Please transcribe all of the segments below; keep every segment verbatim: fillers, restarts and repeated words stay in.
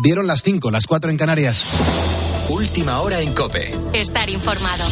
Dieron las cinco, las cuatro en Canarias. Última hora en COPE. Estar informado.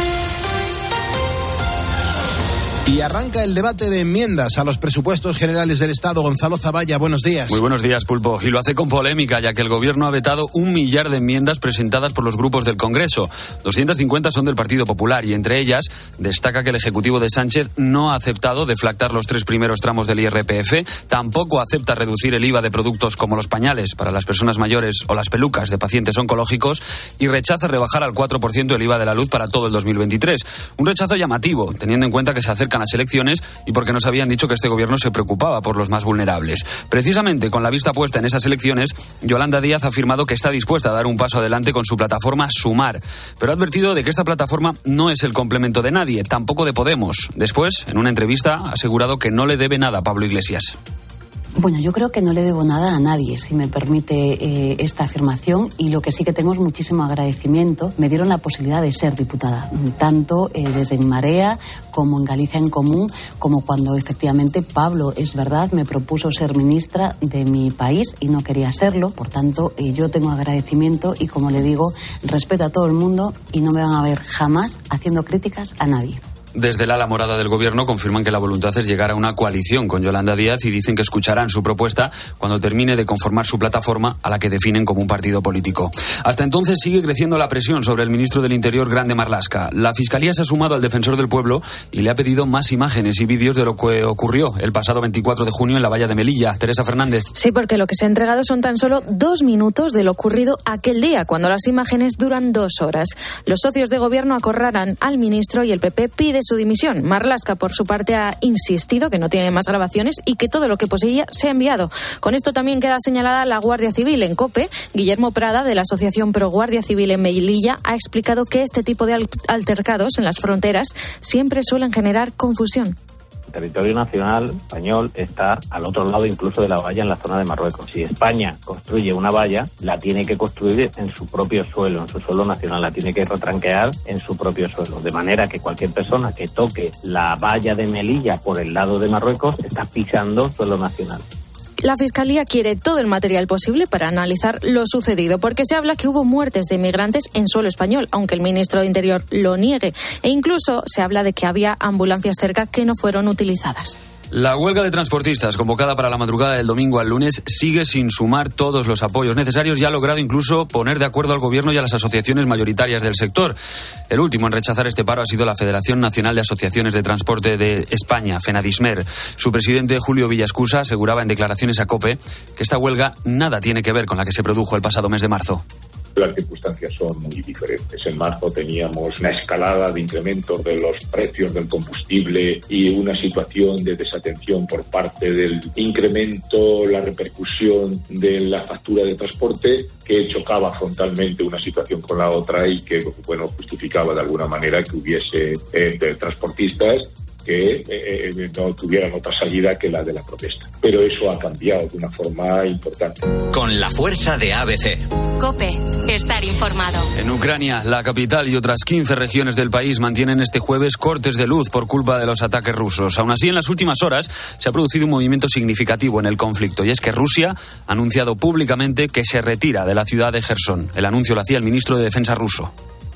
Y arranca el debate de enmiendas a los presupuestos generales del Estado. Gonzalo Zavalla, buenos días. Muy buenos días, Pulpo. Y lo hace con polémica, ya que el Gobierno ha vetado un millar de enmiendas presentadas por los grupos del Congreso. doscientas cincuenta son del Partido Popular y entre ellas destaca que el Ejecutivo de Sánchez no ha aceptado deflactar los tres primeros tramos del I R P F, tampoco acepta reducir el I V A de productos como los pañales para las personas mayores o las pelucas de pacientes oncológicos y rechaza rebajar al cuatro por ciento el I V A de la luz para todo el dos mil veintitrés. Un rechazo llamativo, teniendo en cuenta que se acercan las elecciones y porque nos habían dicho que este gobierno se preocupaba por los más vulnerables. Precisamente con la vista puesta en esas elecciones, Yolanda Díaz ha afirmado que está dispuesta a dar un paso adelante con su plataforma Sumar, pero ha advertido de que esta plataforma no es el complemento de nadie, tampoco de Podemos. Después, en una entrevista, ha asegurado que no le debe nada a Pablo Iglesias. Bueno, yo creo que no le debo nada a nadie, si me permite eh, esta afirmación, y lo que sí que tengo es muchísimo agradecimiento. Me dieron la posibilidad de ser diputada, tanto eh, desde En Marea como en Galicia en Común, como cuando efectivamente Pablo, es verdad, me propuso ser ministra de mi país y no quería serlo. Por tanto, eh, yo tengo agradecimiento y, como le digo, respeto a todo el mundo y no me van a ver jamás haciendo críticas a nadie. Desde el ala morada del Gobierno confirman que la voluntad es llegar a una coalición con Yolanda Díaz y dicen que escucharán su propuesta cuando termine de conformar su plataforma, a la que definen como un partido político. Hasta entonces sigue creciendo la presión sobre el ministro del Interior, Grande Marlaska. La Fiscalía se ha sumado al Defensor del Pueblo y le ha pedido más imágenes y vídeos de lo que ocurrió el pasado veinticuatro de junio en la valla de Melilla. Teresa Fernández. Sí, porque lo que se ha entregado son tan solo dos minutos de lo ocurrido aquel día, cuando las imágenes duran dos horas. Los socios de Gobierno acorralan al ministro y el P P pide su dimisión. Marlaska, por su parte, ha insistido que no tiene más grabaciones y que todo lo que poseía se ha enviado. Con esto también queda señalada la Guardia Civil. En COPE, Guillermo Prada, de la Asociación Pro Guardia Civil en Melilla, ha explicado que este tipo de altercados en las fronteras siempre suelen generar confusión. El territorio nacional español está al otro lado incluso de la valla, en la zona de Marruecos. Si España construye una valla, la tiene que construir en su propio suelo, en su suelo nacional, la tiene que retranquear en su propio suelo. De manera que cualquier persona que toque la valla de Melilla por el lado de Marruecos está pisando suelo nacional. La Fiscalía quiere todo el material posible para analizar lo sucedido, porque se habla que hubo muertes de inmigrantes en suelo español, aunque el ministro de Interior lo niegue, e incluso se habla de que había ambulancias cerca que no fueron utilizadas. La huelga de transportistas convocada para la madrugada del domingo al lunes sigue sin sumar todos los apoyos necesarios y ha logrado incluso poner de acuerdo al Gobierno y a las asociaciones mayoritarias del sector. El último en rechazar este paro ha sido la Federación Nacional de Asociaciones de Transporte de España, FENADISMER. Su presidente, Julio Villascusa, aseguraba en declaraciones a COPE que esta huelga nada tiene que ver con la que se produjo el pasado mes de marzo. Las circunstancias son muy diferentes. En marzo teníamos una escalada de incrementos de los precios del combustible y una situación de desatención por parte del incremento, la repercusión de la factura de transporte, que chocaba frontalmente una situación con la otra y que, bueno, justificaba de alguna manera que hubiese eh, transportistas que eh, no tuvieran otra salida que la de la protesta. Pero eso ha cambiado de una forma importante. Con la fuerza de A B C. COPE. Estar informado. En Ucrania, la capital y otras quince regiones del país mantienen este jueves cortes de luz por culpa de los ataques rusos. Aún así, en las últimas horas se ha producido un movimiento significativo en el conflicto, y es que Rusia ha anunciado públicamente que se retira de la ciudad de Jersón. El anuncio lo hacía el ministro de Defensa ruso.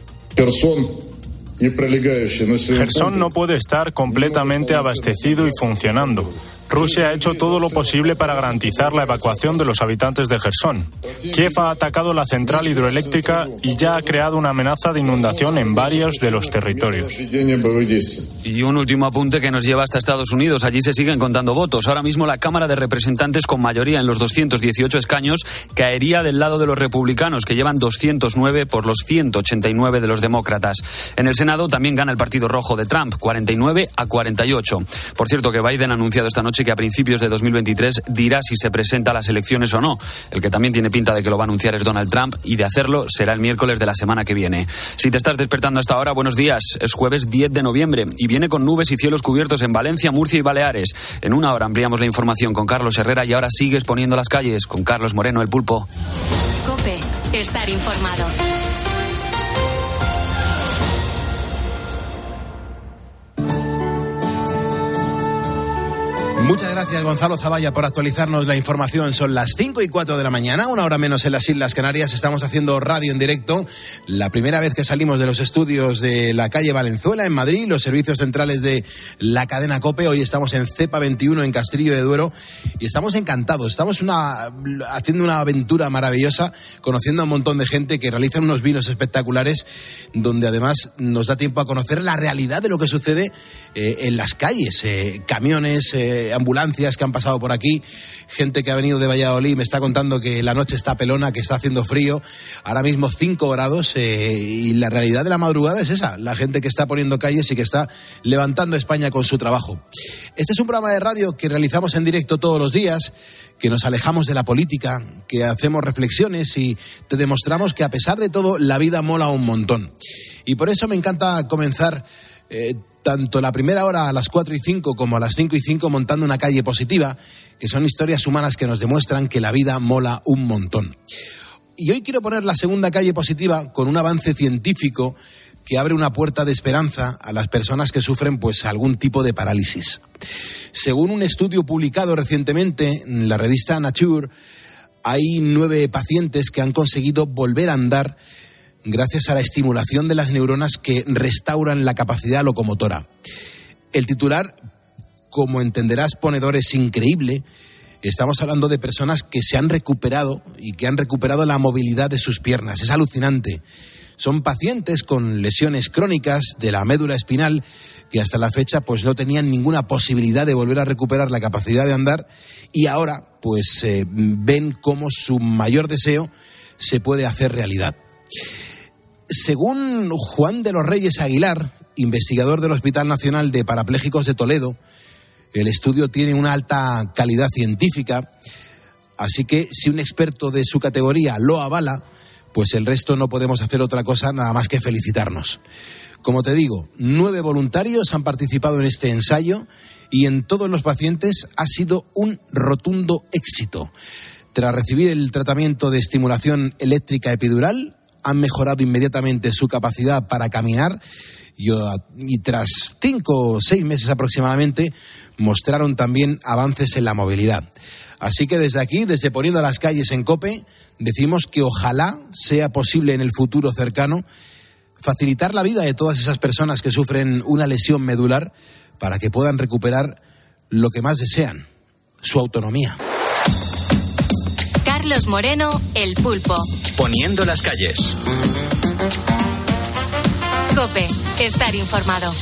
Jersón. Jersón no puede estar completamente abastecido y funcionando. Rusia ha hecho todo lo posible para garantizar la evacuación de los habitantes de Jersón. Kiev ha atacado la central hidroeléctrica y ya ha creado una amenaza de inundación en varios de los territorios. Y un último apunte que nos lleva hasta Estados Unidos. Allí se siguen contando votos. Ahora mismo la Cámara de Representantes, con mayoría en los doscientos dieciocho escaños, caería del lado de los republicanos, que llevan doscientos nueve por los ciento ochenta y nueve de los demócratas. En el Senado también gana el Partido Rojo de Trump, cuarenta y nueve a cuarenta y ocho. Por cierto, que Biden ha anunciado esta noche que a principios de dos mil veintitrés dirá si se presenta a las elecciones o no. El que también tiene pinta de que lo va a anunciar es Donald Trump, y de hacerlo será el miércoles de la semana que viene. Si te estás despertando hasta ahora, buenos días. Es jueves diez de noviembre y viene con nubes y cielos cubiertos en Valencia, Murcia y Baleares. En una hora ampliamos la información con Carlos Herrera, y ahora sigues poniendo las calles con Carlos Moreno, el Pulpo. COPE. Estar informado. Muchas gracias, Gonzalo Zavalla, por actualizarnos la información. Son las cinco y cuatro de la mañana, una hora menos en las Islas Canarias. Estamos haciendo radio en directo. La primera vez que salimos de los estudios de la calle Valenzuela, en Madrid, los servicios centrales de la cadena COPE. Hoy estamos en Cepa veintiuno, en Castillo de Duero, y estamos encantados. Estamos una, haciendo una aventura maravillosa, conociendo a un montón de gente que realizan unos vinos espectaculares, donde además nos da tiempo a conocer la realidad de lo que sucede eh, en las calles. Eh, camiones, eh, ambulancias que han pasado por aquí, gente que ha venido de Valladolid me está contando que la noche está pelona, que está haciendo frío, ahora mismo cinco grados, eh, y la realidad de la madrugada es esa, la gente que está poniendo calles y que está levantando España con su trabajo. Este es un programa de radio que realizamos en directo todos los días, que nos alejamos de la política, que hacemos reflexiones y te demostramos que a pesar de todo la vida mola un montón. Y por eso me encanta comenzar eh, tanto la primera hora a las cuatro y cinco como a las cinco y cinco montando una calle positiva, que son historias humanas que nos demuestran que la vida mola un montón. Y hoy quiero poner la segunda calle positiva con un avance científico que abre una puerta de esperanza a las personas que sufren pues algún tipo de parálisis. Según un estudio publicado recientemente en la revista Nature, hay nueve pacientes que han conseguido volver a andar gracias a la estimulación de las neuronas que restauran la capacidad locomotora. El titular, como entenderás, ponedor, es increíble. Estamos hablando de personas que se han recuperado y que han recuperado la movilidad de sus piernas. Es alucinante. Son pacientes con lesiones crónicas de la médula espinal que hasta la fecha pues no tenían ninguna posibilidad de volver a recuperar la capacidad de andar, y ahora pues eh, ven cómo su mayor deseo se puede hacer realidad. Según Juan de los Reyes Aguilar, investigador del Hospital Nacional de Parapléjicos de Toledo, el estudio tiene una alta calidad científica, así que si un experto de su categoría lo avala, pues el resto no podemos hacer otra cosa nada más que felicitarnos. Como te digo, nueve voluntarios han participado en este ensayo y en todos los pacientes ha sido un rotundo éxito. Tras recibir el tratamiento de estimulación eléctrica epidural, han mejorado inmediatamente su capacidad para caminar y, y tras cinco o seis meses aproximadamente mostraron también avances en la movilidad. Así que desde aquí, desde Poniendo las Calles en COPE, decimos que ojalá sea posible en el futuro cercano facilitar la vida de todas esas personas que sufren una lesión medular para que puedan recuperar lo que más desean, su autonomía. Carlos Moreno, El Pulpo. Poniendo las calles. COPE, estar informado.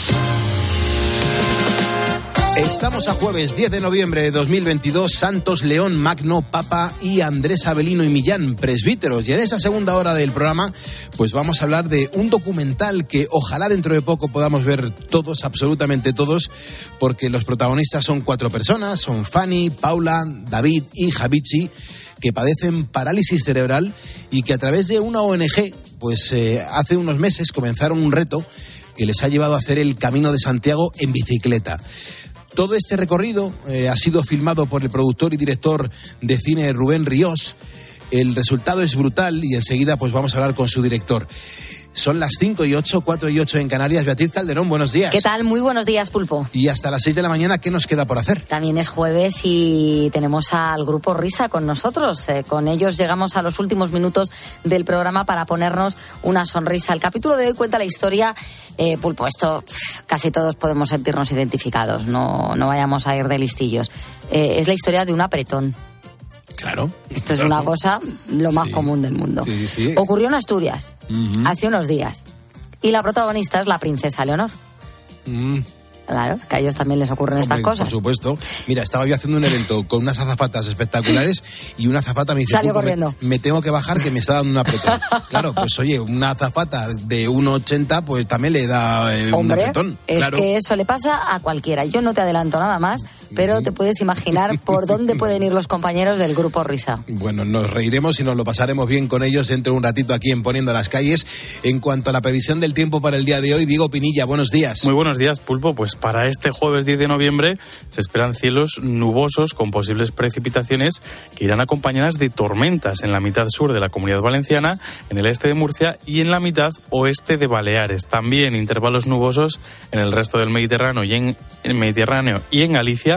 Estamos a jueves diez de noviembre de dos mil veintidós, Santos, León, Magno, Papa y Andrés Avelino y Millán, presbíteros. Y en esta segunda hora del programa, pues vamos a hablar de un documental que ojalá dentro de poco podamos ver todos, absolutamente todos, porque los protagonistas son cuatro personas, son Fanny, Paula, David y Javichi, que padecen parálisis cerebral y que a través de una O N Ge, pues eh, hace unos meses comenzaron un reto que les ha llevado a hacer el Camino de Santiago en bicicleta. Todo este recorrido eh, ha sido filmado por el productor y director de cine Rubén Ríos. El resultado es brutal y enseguida pues vamos a hablar con su director. Son las cinco y ocho, cuatro y ocho en Canarias. Beatriz Calderón, buenos días. ¿Qué tal? Muy buenos días, Pulpo. Y hasta las seis de la mañana, ¿qué nos queda por hacer? También es jueves y tenemos al grupo Risa con nosotros. Eh, con ellos llegamos a los últimos minutos del programa para ponernos una sonrisa. El capítulo de hoy cuenta la historia, eh, Pulpo, esto casi todos podemos sentirnos identificados, no, no vayamos a ir de listillos. Eh, es la historia de un apretón. Claro. Esto es claro. una cosa lo más sí. común del mundo. Sí, sí. Ocurrió en Asturias, uh-huh. hace unos días. Y la protagonista es la princesa Leonor. Mm. Claro, que a ellos también les ocurren Hombre, estas cosas. Por supuesto. Mira, estaba yo haciendo un evento con unas azafatas espectaculares y una azafata me dice... Salió corriendo. Me, me tengo que bajar que me está dando un apretón. Claro, pues oye, una azafata de uno ochenta pues también le da eh, Hombre, un apretón. Es claro. que eso le pasa a cualquiera. Yo no te adelanto nada más, pero te puedes imaginar por dónde pueden ir los compañeros del grupo Risa. Bueno, nos reiremos y nos lo pasaremos bien con ellos dentro de un ratito aquí en Poniendo las Calles. En cuanto a la previsión del tiempo para el día de hoy, Diego Pinilla, buenos días. Muy buenos días, Pulpo. Pues para este jueves diez de noviembre se esperan cielos nubosos con posibles precipitaciones que irán acompañadas de tormentas en la mitad sur de la Comunidad Valenciana, en el este de Murcia y en la mitad oeste de Baleares. También intervalos nubosos en el resto del Mediterráneo y en, en Mediterráneo y en Galicia,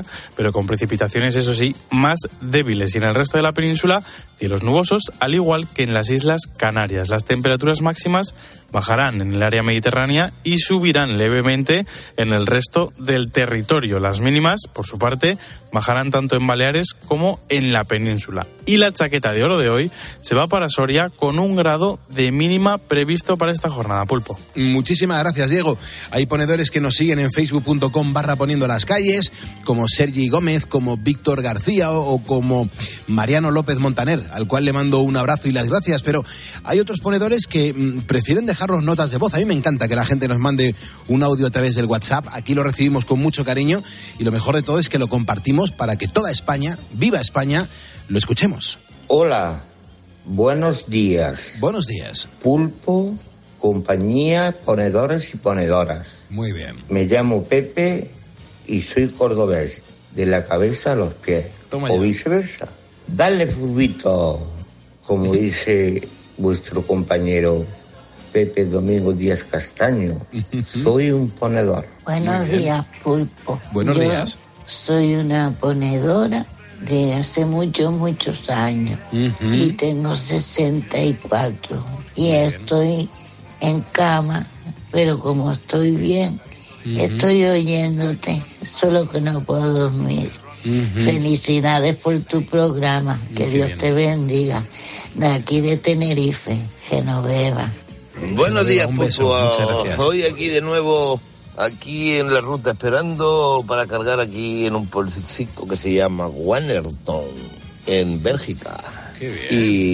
lluvia, pero con precipitaciones, eso sí, más débiles. Y en el resto de la península, cielos nubosos, al igual que en las Islas Canarias. Las temperaturas máximas bajarán en el área mediterránea y subirán levemente en el resto del territorio. Las mínimas, por su parte, bajarán tanto en Baleares como en la península. Y la chaqueta de oro de hoy se va para Soria con un grado de mínima previsto para esta jornada, Pulpo. Muchísimas gracias, Diego. Hay ponedores que nos siguen en facebook punto com barra poniendo las calles, como Sergi Gómez, como Víctor García o, o como Mariano López Montaner, al cual le mando un abrazo y las gracias. Pero hay otros ponedores que mmm, prefieren dejarnos notas de voz. A mí me encanta que la gente nos mande un audio a través del WhatsApp. Aquí lo recibimos con mucho cariño y lo mejor de todo es que lo compartimos para que toda España, viva España, lo escuchemos. Hola, buenos días. Buenos días. Pulpo, compañía, ponedores y ponedoras. Muy bien. Me llamo Pepe y soy cordobés, de la cabeza a los pies. Toma o ya. viceversa. Dale fulbito, como dice vuestro compañero Pepe Domingo Díaz Castaño. Soy un ponedor. Buenos días, Pulpo. Buenos Yo días. Soy una ponedora de hace muchos, muchos años. Uh-huh. Y tengo sesenta y cuatro. Y estoy en cama, pero como estoy bien, uh-huh. estoy oyéndote, solo que no puedo dormir. Uh-huh. Felicidades por tu programa. Que Dios bien. Te bendiga. De aquí de Tenerife, Genoveva. Buenos días, Pulpo. Hoy aquí de nuevo, aquí en la ruta, esperando para cargar aquí en un pueblito que se llama Wannerton, en Bélgica. Qué bien.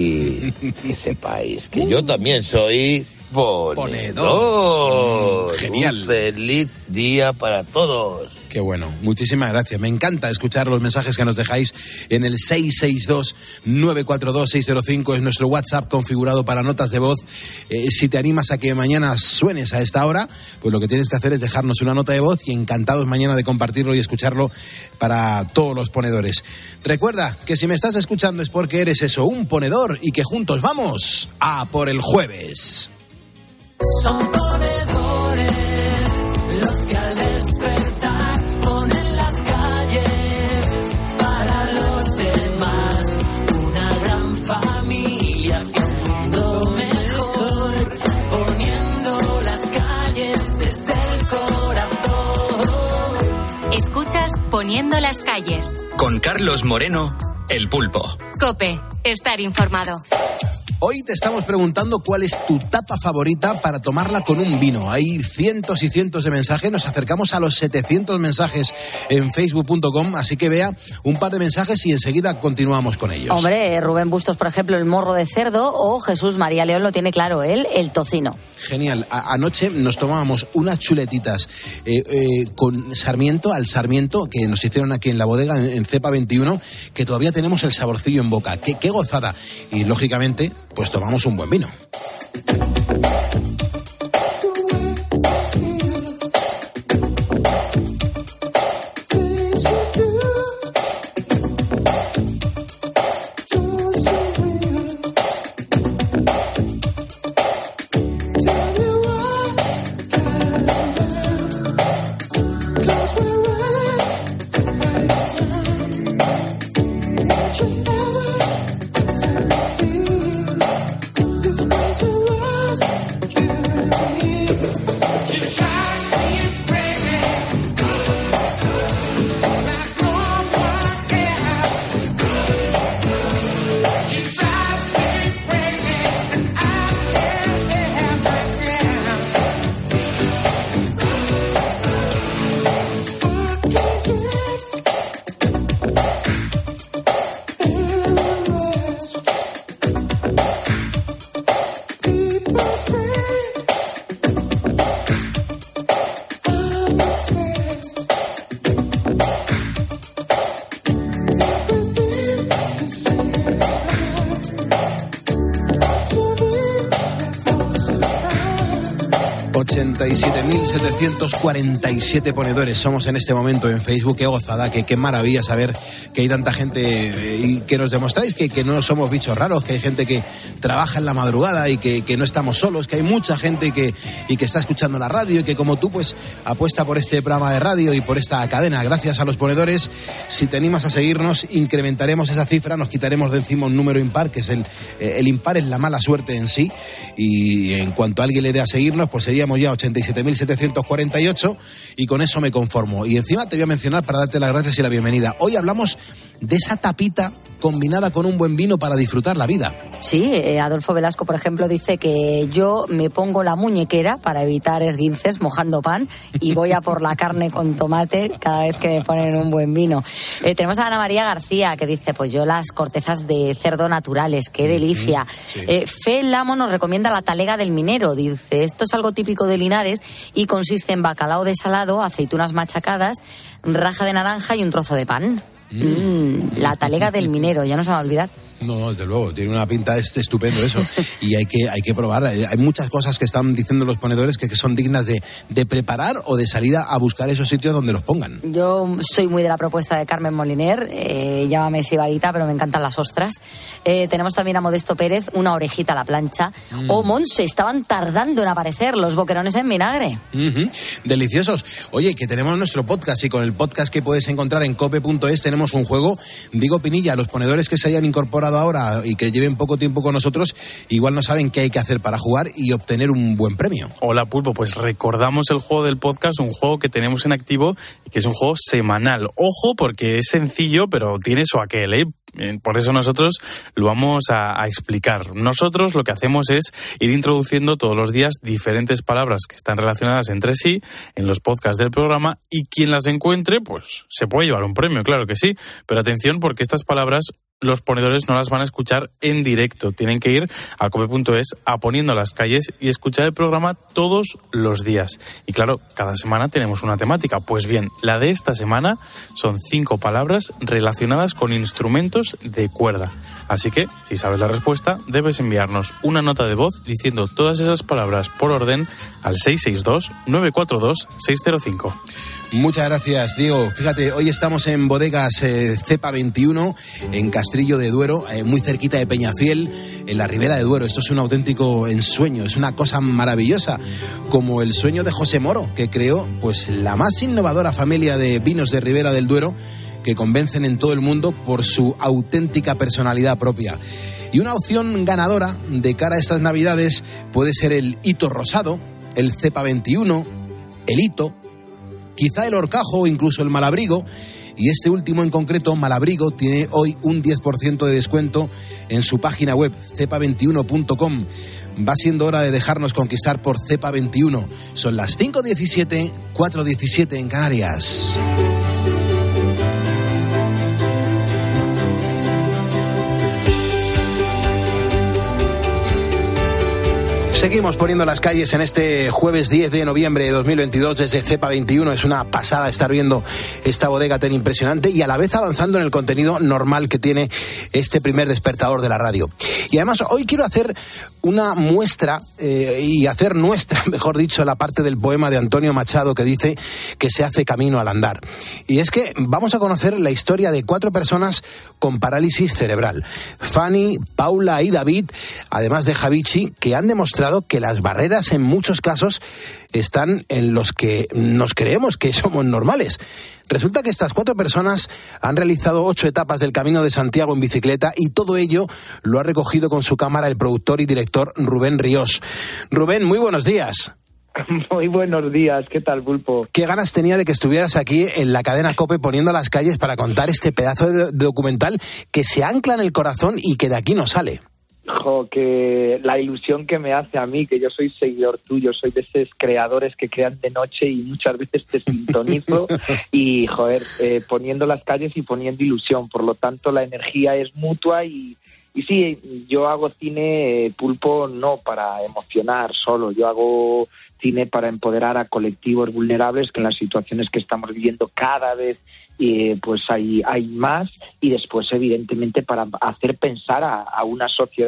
Y que sepáis que yo también soy ponedor. Ponedor. Genial. Un feliz día para todos. Qué bueno, muchísimas gracias. Me encanta escuchar los mensajes que nos dejáis en el seis seis dos, nueve cuatro dos, seis cero cinco. Es nuestro WhatsApp configurado para notas de voz. Eh, si te animas a que mañana suenes a esta hora, pues lo que tienes que hacer es dejarnos una nota de voz y encantados mañana de compartirlo y escucharlo para todos los ponedores. Recuerda que si me estás escuchando es porque eres eso, un ponedor, y que juntos vamos a por el jueves. Son ponedores los que al despertar ponen las calles para los demás. Una gran familia hacia un mundo mejor, poniendo las calles desde el corazón. Escuchas Poniendo las calles. Con Carlos Moreno, El Pulpo. COPE, estar informado. Hoy te estamos preguntando cuál es tu tapa favorita para tomarla con un vino. Hay cientos y cientos de mensajes, nos acercamos a los setecientos mensajes en facebook punto com, así que vea un par de mensajes y enseguida continuamos con ellos. Hombre, Rubén Bustos, por ejemplo, el morro de cerdo, o Jesús María León lo tiene claro, él, el tocino. Genial. A- anoche nos tomábamos unas chuletitas eh, eh, con sarmiento, al sarmiento, que nos hicieron aquí en la bodega, en, en Cepa veintiuno, que todavía tenemos el saborcillo en boca. ¡Qué, qué gozada! Y, lógicamente, pues tomamos un buen vino. ochenta y siete mil setecientos cuarenta y siete ponedores somos en este momento en Facebook. Qué gozada, qué, qué maravilla saber que hay tanta gente eh, y que nos demostráis que, que no somos bichos raros, que hay gente que trabaja en la madrugada y que, que no estamos solos, que hay mucha gente que, y que está escuchando la radio y que como tú pues apuesta por este programa de radio y por esta cadena. Gracias a los ponedores. Si te animas a seguirnos, incrementaremos esa cifra, nos quitaremos de encima un número impar, que es el, el impar es la mala suerte en sí, y en cuanto a alguien le dé a seguirnos, pues seríamos ya ochenta y siete mil setecientos cuarenta y ocho y con eso me conformo. Y encima te voy a mencionar para darte las gracias y la bienvenida. Hoy hablamos de esa tapita combinada con un buen vino para disfrutar la vida. Sí, eh, Adolfo Velasco, por ejemplo, dice que yo me pongo la muñequera para evitar esguinces mojando pan y voy a por la carne con tomate cada vez que me ponen un buen vino. Eh, tenemos a Ana María García que dice, pues yo las cortezas de cerdo naturales, qué delicia. Sí. Eh, Fe Lamo nos recomienda la talega del minero, dice, esto es algo típico de Linares y consiste en bacalao desalado, aceitunas machacadas, raja de naranja y un trozo de pan. Mm. Mm, la talega del minero, ya no se va a olvidar. No, desde luego, tiene una pinta este estupendo eso y hay que hay que probar. Hay muchas cosas que están diciendo los ponedores que, que son dignas de, de preparar o de salir a, a buscar esos sitios donde los pongan. Yo soy muy de la propuesta de Carmen Moliner, eh, llámame sibarita, pero me encantan las ostras. Eh, tenemos también a Modesto Pérez, una orejita a la plancha. Mm. O Monse, estaban tardando en aparecer los boquerones en vinagre. Uh-huh. Deliciosos. Oye, que tenemos nuestro podcast y con el podcast que puedes encontrar en cope punto es tenemos un juego. Digo, Pinilla, los ponedores que se hayan incorporado ahora y que lleven poco tiempo con nosotros, igual no saben qué hay que hacer para jugar y obtener un buen premio. Hola Pulpo, pues recordamos el juego del podcast, un juego que tenemos en activo y que es un juego semanal. Ojo, porque es sencillo, pero tiene su aquel, ¿eh? Por eso nosotros lo vamos a, a explicar. Nosotros lo que hacemos es ir introduciendo todos los días diferentes palabras que están relacionadas entre sí en los podcasts del programa y quien las encuentre, pues se puede llevar un premio, claro que sí. Pero atención, porque estas palabras los ponedores no las van a escuchar en directo. Tienen que ir a cope punto es a Poniendo las Calles y escuchar el programa todos los días. Y claro, cada semana tenemos una temática. Pues bien, la de esta semana son cinco palabras relacionadas con instrumentos de cuerda. Así que, si sabes la respuesta, debes enviarnos una nota de voz diciendo todas esas palabras por orden al seis seis dos, nueve cuatro dos, seis cero cinco. Muchas gracias, Diego. Fíjate, hoy estamos en bodegas eh, Cepa veintiuno, en Castrillo de Duero, eh, muy cerquita de Peñafiel, en la Ribera de Duero. Esto es un auténtico ensueño, es una cosa maravillosa, como el sueño de José Moro, que creó pues la más innovadora familia de vinos de Ribera del Duero, que convencen en todo el mundo por su auténtica personalidad propia. Y una opción ganadora de cara a estas Navidades puede ser el Hito Rosado, el Cepa veintiuno, el Hito, quizá el Horcajo o incluso el Malabrigo. Y este último en concreto, Malabrigo, tiene hoy un diez por ciento de descuento en su página web, cepa veintiuno punto com. Va siendo hora de dejarnos conquistar por Cepa veintiuno. Son las cinco diecisiete, cuatro diecisiete en Canarias. Seguimos poniendo las calles en este jueves diez de noviembre de dos mil veintidós desde Cepa veintiuno. Es una pasada estar viendo esta bodega tan impresionante y a la vez avanzando en el contenido normal que tiene este primer despertador de la radio. Y además hoy quiero hacer una muestra eh, y hacer nuestra, mejor dicho, la parte del poema de Antonio Machado que dice que se hace camino al andar. Y es que vamos a conocer la historia de cuatro personas con parálisis cerebral. Fanny, Paula y David, además de Javichi, que han demostrado que las barreras en muchos casos están en los que nos creemos que somos normales. Resulta que estas cuatro personas han realizado ocho etapas del Camino de Santiago en bicicleta y todo ello lo ha recogido con su cámara el productor y director Rubén Ríos. Rubén, muy buenos días. Muy buenos días, ¿qué tal, Pulpo? Qué ganas tenía de que estuvieras aquí en la cadena COPE Poniendo las Calles para contar este pedazo de documental que se ancla en el corazón y que de aquí no sale. Jo, que la ilusión que me hace a mí, que yo soy seguidor tuyo, soy de esos creadores que crean de noche y muchas veces te sintonizo y, joder, eh, poniendo las calles y poniendo ilusión. Por lo tanto, la energía es mutua y, y sí, yo hago cine, eh, Pulpo, no para emocionar solo, yo hago cine para empoderar a colectivos vulnerables que en las situaciones que estamos viviendo cada vez eh, pues hay, hay más y después evidentemente para hacer pensar a, a una sociedad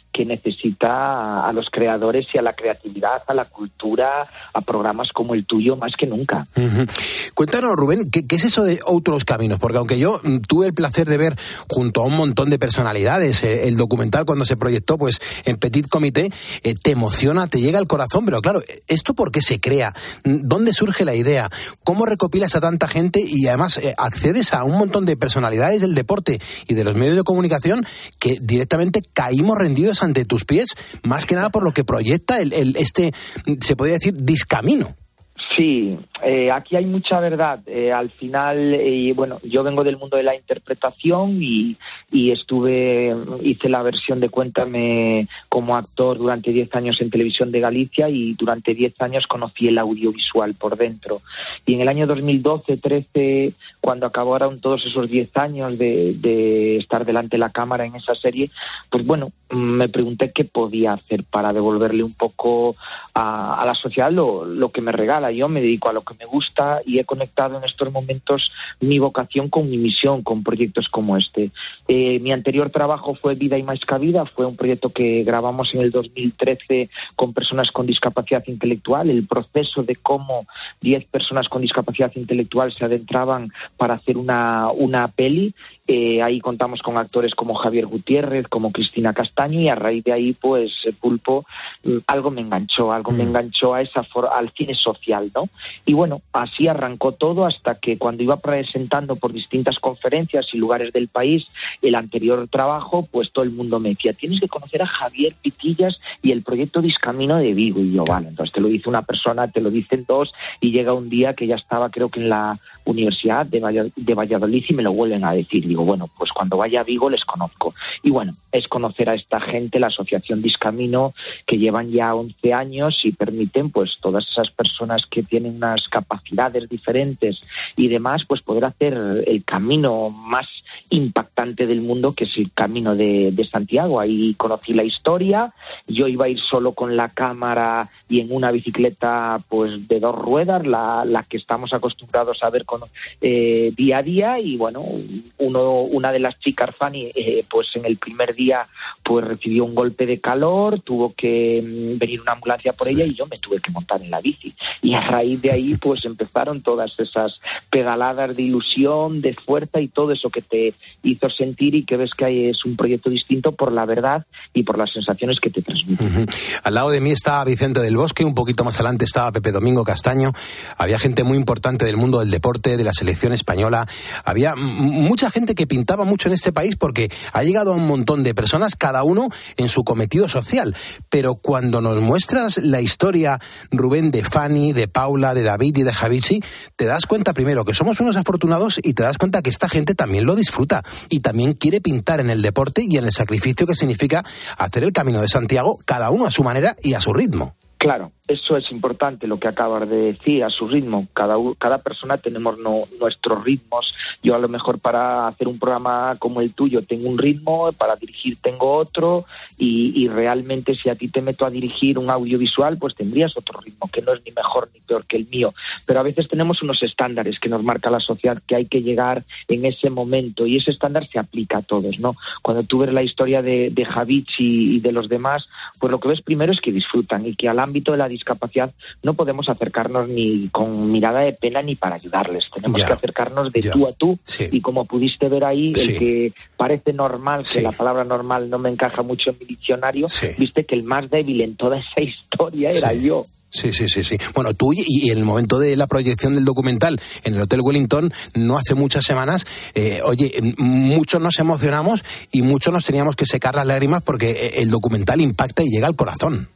que necesita a los creadores y a la creatividad, a la cultura, a programas como el tuyo más que nunca. Uh-huh. Cuéntanos, Rubén, ¿qué, ¿qué es eso de Outros Caminos? Porque aunque yo tuve el placer de ver junto a un montón de personalidades eh, el documental cuando se proyectó pues en Petit Comité, eh, te emociona, te llega al corazón, pero claro, ¿esto por qué se crea? ¿Dónde surge la idea? ¿Cómo recopilas a tanta gente y además eh, accedes a un montón de personalidades del deporte y de los medios de comunicación que directamente caímos rendidos ante tus pies, más que nada por lo que proyecta el, el este, se podría decir, discamino? Sí, eh, aquí hay mucha verdad. Eh, al final, eh, bueno, yo vengo del mundo de la interpretación y, y estuve, hice la versión de Cuéntame como actor durante diez años en Televisión de Galicia y durante diez años conocí el audiovisual por dentro. Y en el año dos mil doce, trece, cuando acabaron todos esos diez años de, de estar delante de la cámara en esa serie, pues bueno, me pregunté qué podía hacer para devolverle un poco a, a la sociedad lo, lo que me regala. Yo me dedico a lo que me gusta y he conectado en estos momentos mi vocación con mi misión, con proyectos como este. Eh, mi anterior trabajo fue Vida y Máis que a Vida, fue un proyecto que grabamos en el dos mil trece con personas con discapacidad intelectual, el proceso de cómo diez personas con discapacidad intelectual se adentraban para hacer una, una peli. Eh, ahí contamos con actores como Javier Gutiérrez, como Cristina Castaño, y a raíz de ahí, pues, Pulpo, algo me enganchó, algo me enganchó a esa for- al cine social, ¿no? Y bueno, así arrancó todo hasta que cuando iba presentando por distintas conferencias y lugares del país el anterior trabajo, pues todo el mundo me decía, tienes que conocer a Javier Pitillas y el proyecto Discamino de Vigo. Y yo, vale, entonces te lo dice una persona, te lo dicen dos, y llega un día que ya estaba, creo que en la Universidad de, Vall- de Valladolid, y me lo vuelven a decir. Digo, bueno, pues cuando vaya a Vigo les conozco. Y bueno, es conocer a esta gente, la Asociación Discamino, que llevan ya once años y permiten, pues, todas esas personas que tienen unas capacidades diferentes y demás, pues poder hacer el camino más impactante del mundo, que es el Camino de, de Santiago. Ahí conocí la historia, yo iba a ir solo con la cámara y en una bicicleta, pues, de dos ruedas, la, la que estamos acostumbrados a ver con, eh, día a día, y bueno, uno, una de las chicas, Fanny, eh, pues en el primer día, pues recibió un golpe de calor, tuvo que mm, venir una ambulancia por ella y yo me tuve que montar en la bici. Y a raíz de ahí, pues empezaron todas esas pedaladas de ilusión, de fuerza y todo eso que te hizo sentir y que ves que hay, es un proyecto distinto por la verdad y por las sensaciones que te transmite. Uh-huh. Al lado de mí estaba Vicente del Bosque, un poquito más adelante estaba Pepe Domingo Castaño, había gente muy importante del mundo del deporte, de la selección española, había m- mucha gente que pintaba mucho en este país porque ha llegado a un montón de personas, cada uno en su cometido social. Pero cuando nos muestras la historia, Rubén, de Fanny, de Paula, de David y de Javichi, te das cuenta primero que somos unos afortunados y te das cuenta que esta gente también lo disfruta y también quiere pintar en el deporte y en el sacrificio que significa hacer el Camino de Santiago, cada uno a su manera y a su ritmo. Claro, eso es importante lo que acabas de decir, a su ritmo. Cada, cada persona tenemos no, nuestros ritmos. Yo a lo mejor para hacer un programa como el tuyo tengo un ritmo, para dirigir tengo otro, y, y realmente si a ti te meto a dirigir un audiovisual, pues tendrías otro ritmo, que no es ni mejor ni peor que el mío. Pero a veces tenemos unos estándares que nos marca la sociedad, que hay que llegar en ese momento, y ese estándar se aplica a todos, ¿no? Cuando tú ves la historia de, de Javichi y de los demás, pues lo que ves primero es que disfrutan y que al ámbito de la discapacidad no podemos acercarnos ni con mirada de pena ni para ayudarles. Tenemos ya, que acercarnos de ya, tú a tú, sí. Y como pudiste ver ahí, Sí. el que parece normal, que Sí. la palabra normal no me encaja mucho en mi diccionario, Sí. viste que el más débil en toda esa historia era Sí. yo. Sí, sí, sí, sí. Bueno, tú y, y en el momento de la proyección del documental en el Hotel Wellington, no hace muchas semanas, eh, oye, muchos nos emocionamos y muchos nos teníamos que secar las lágrimas porque el documental impacta y llega al corazón.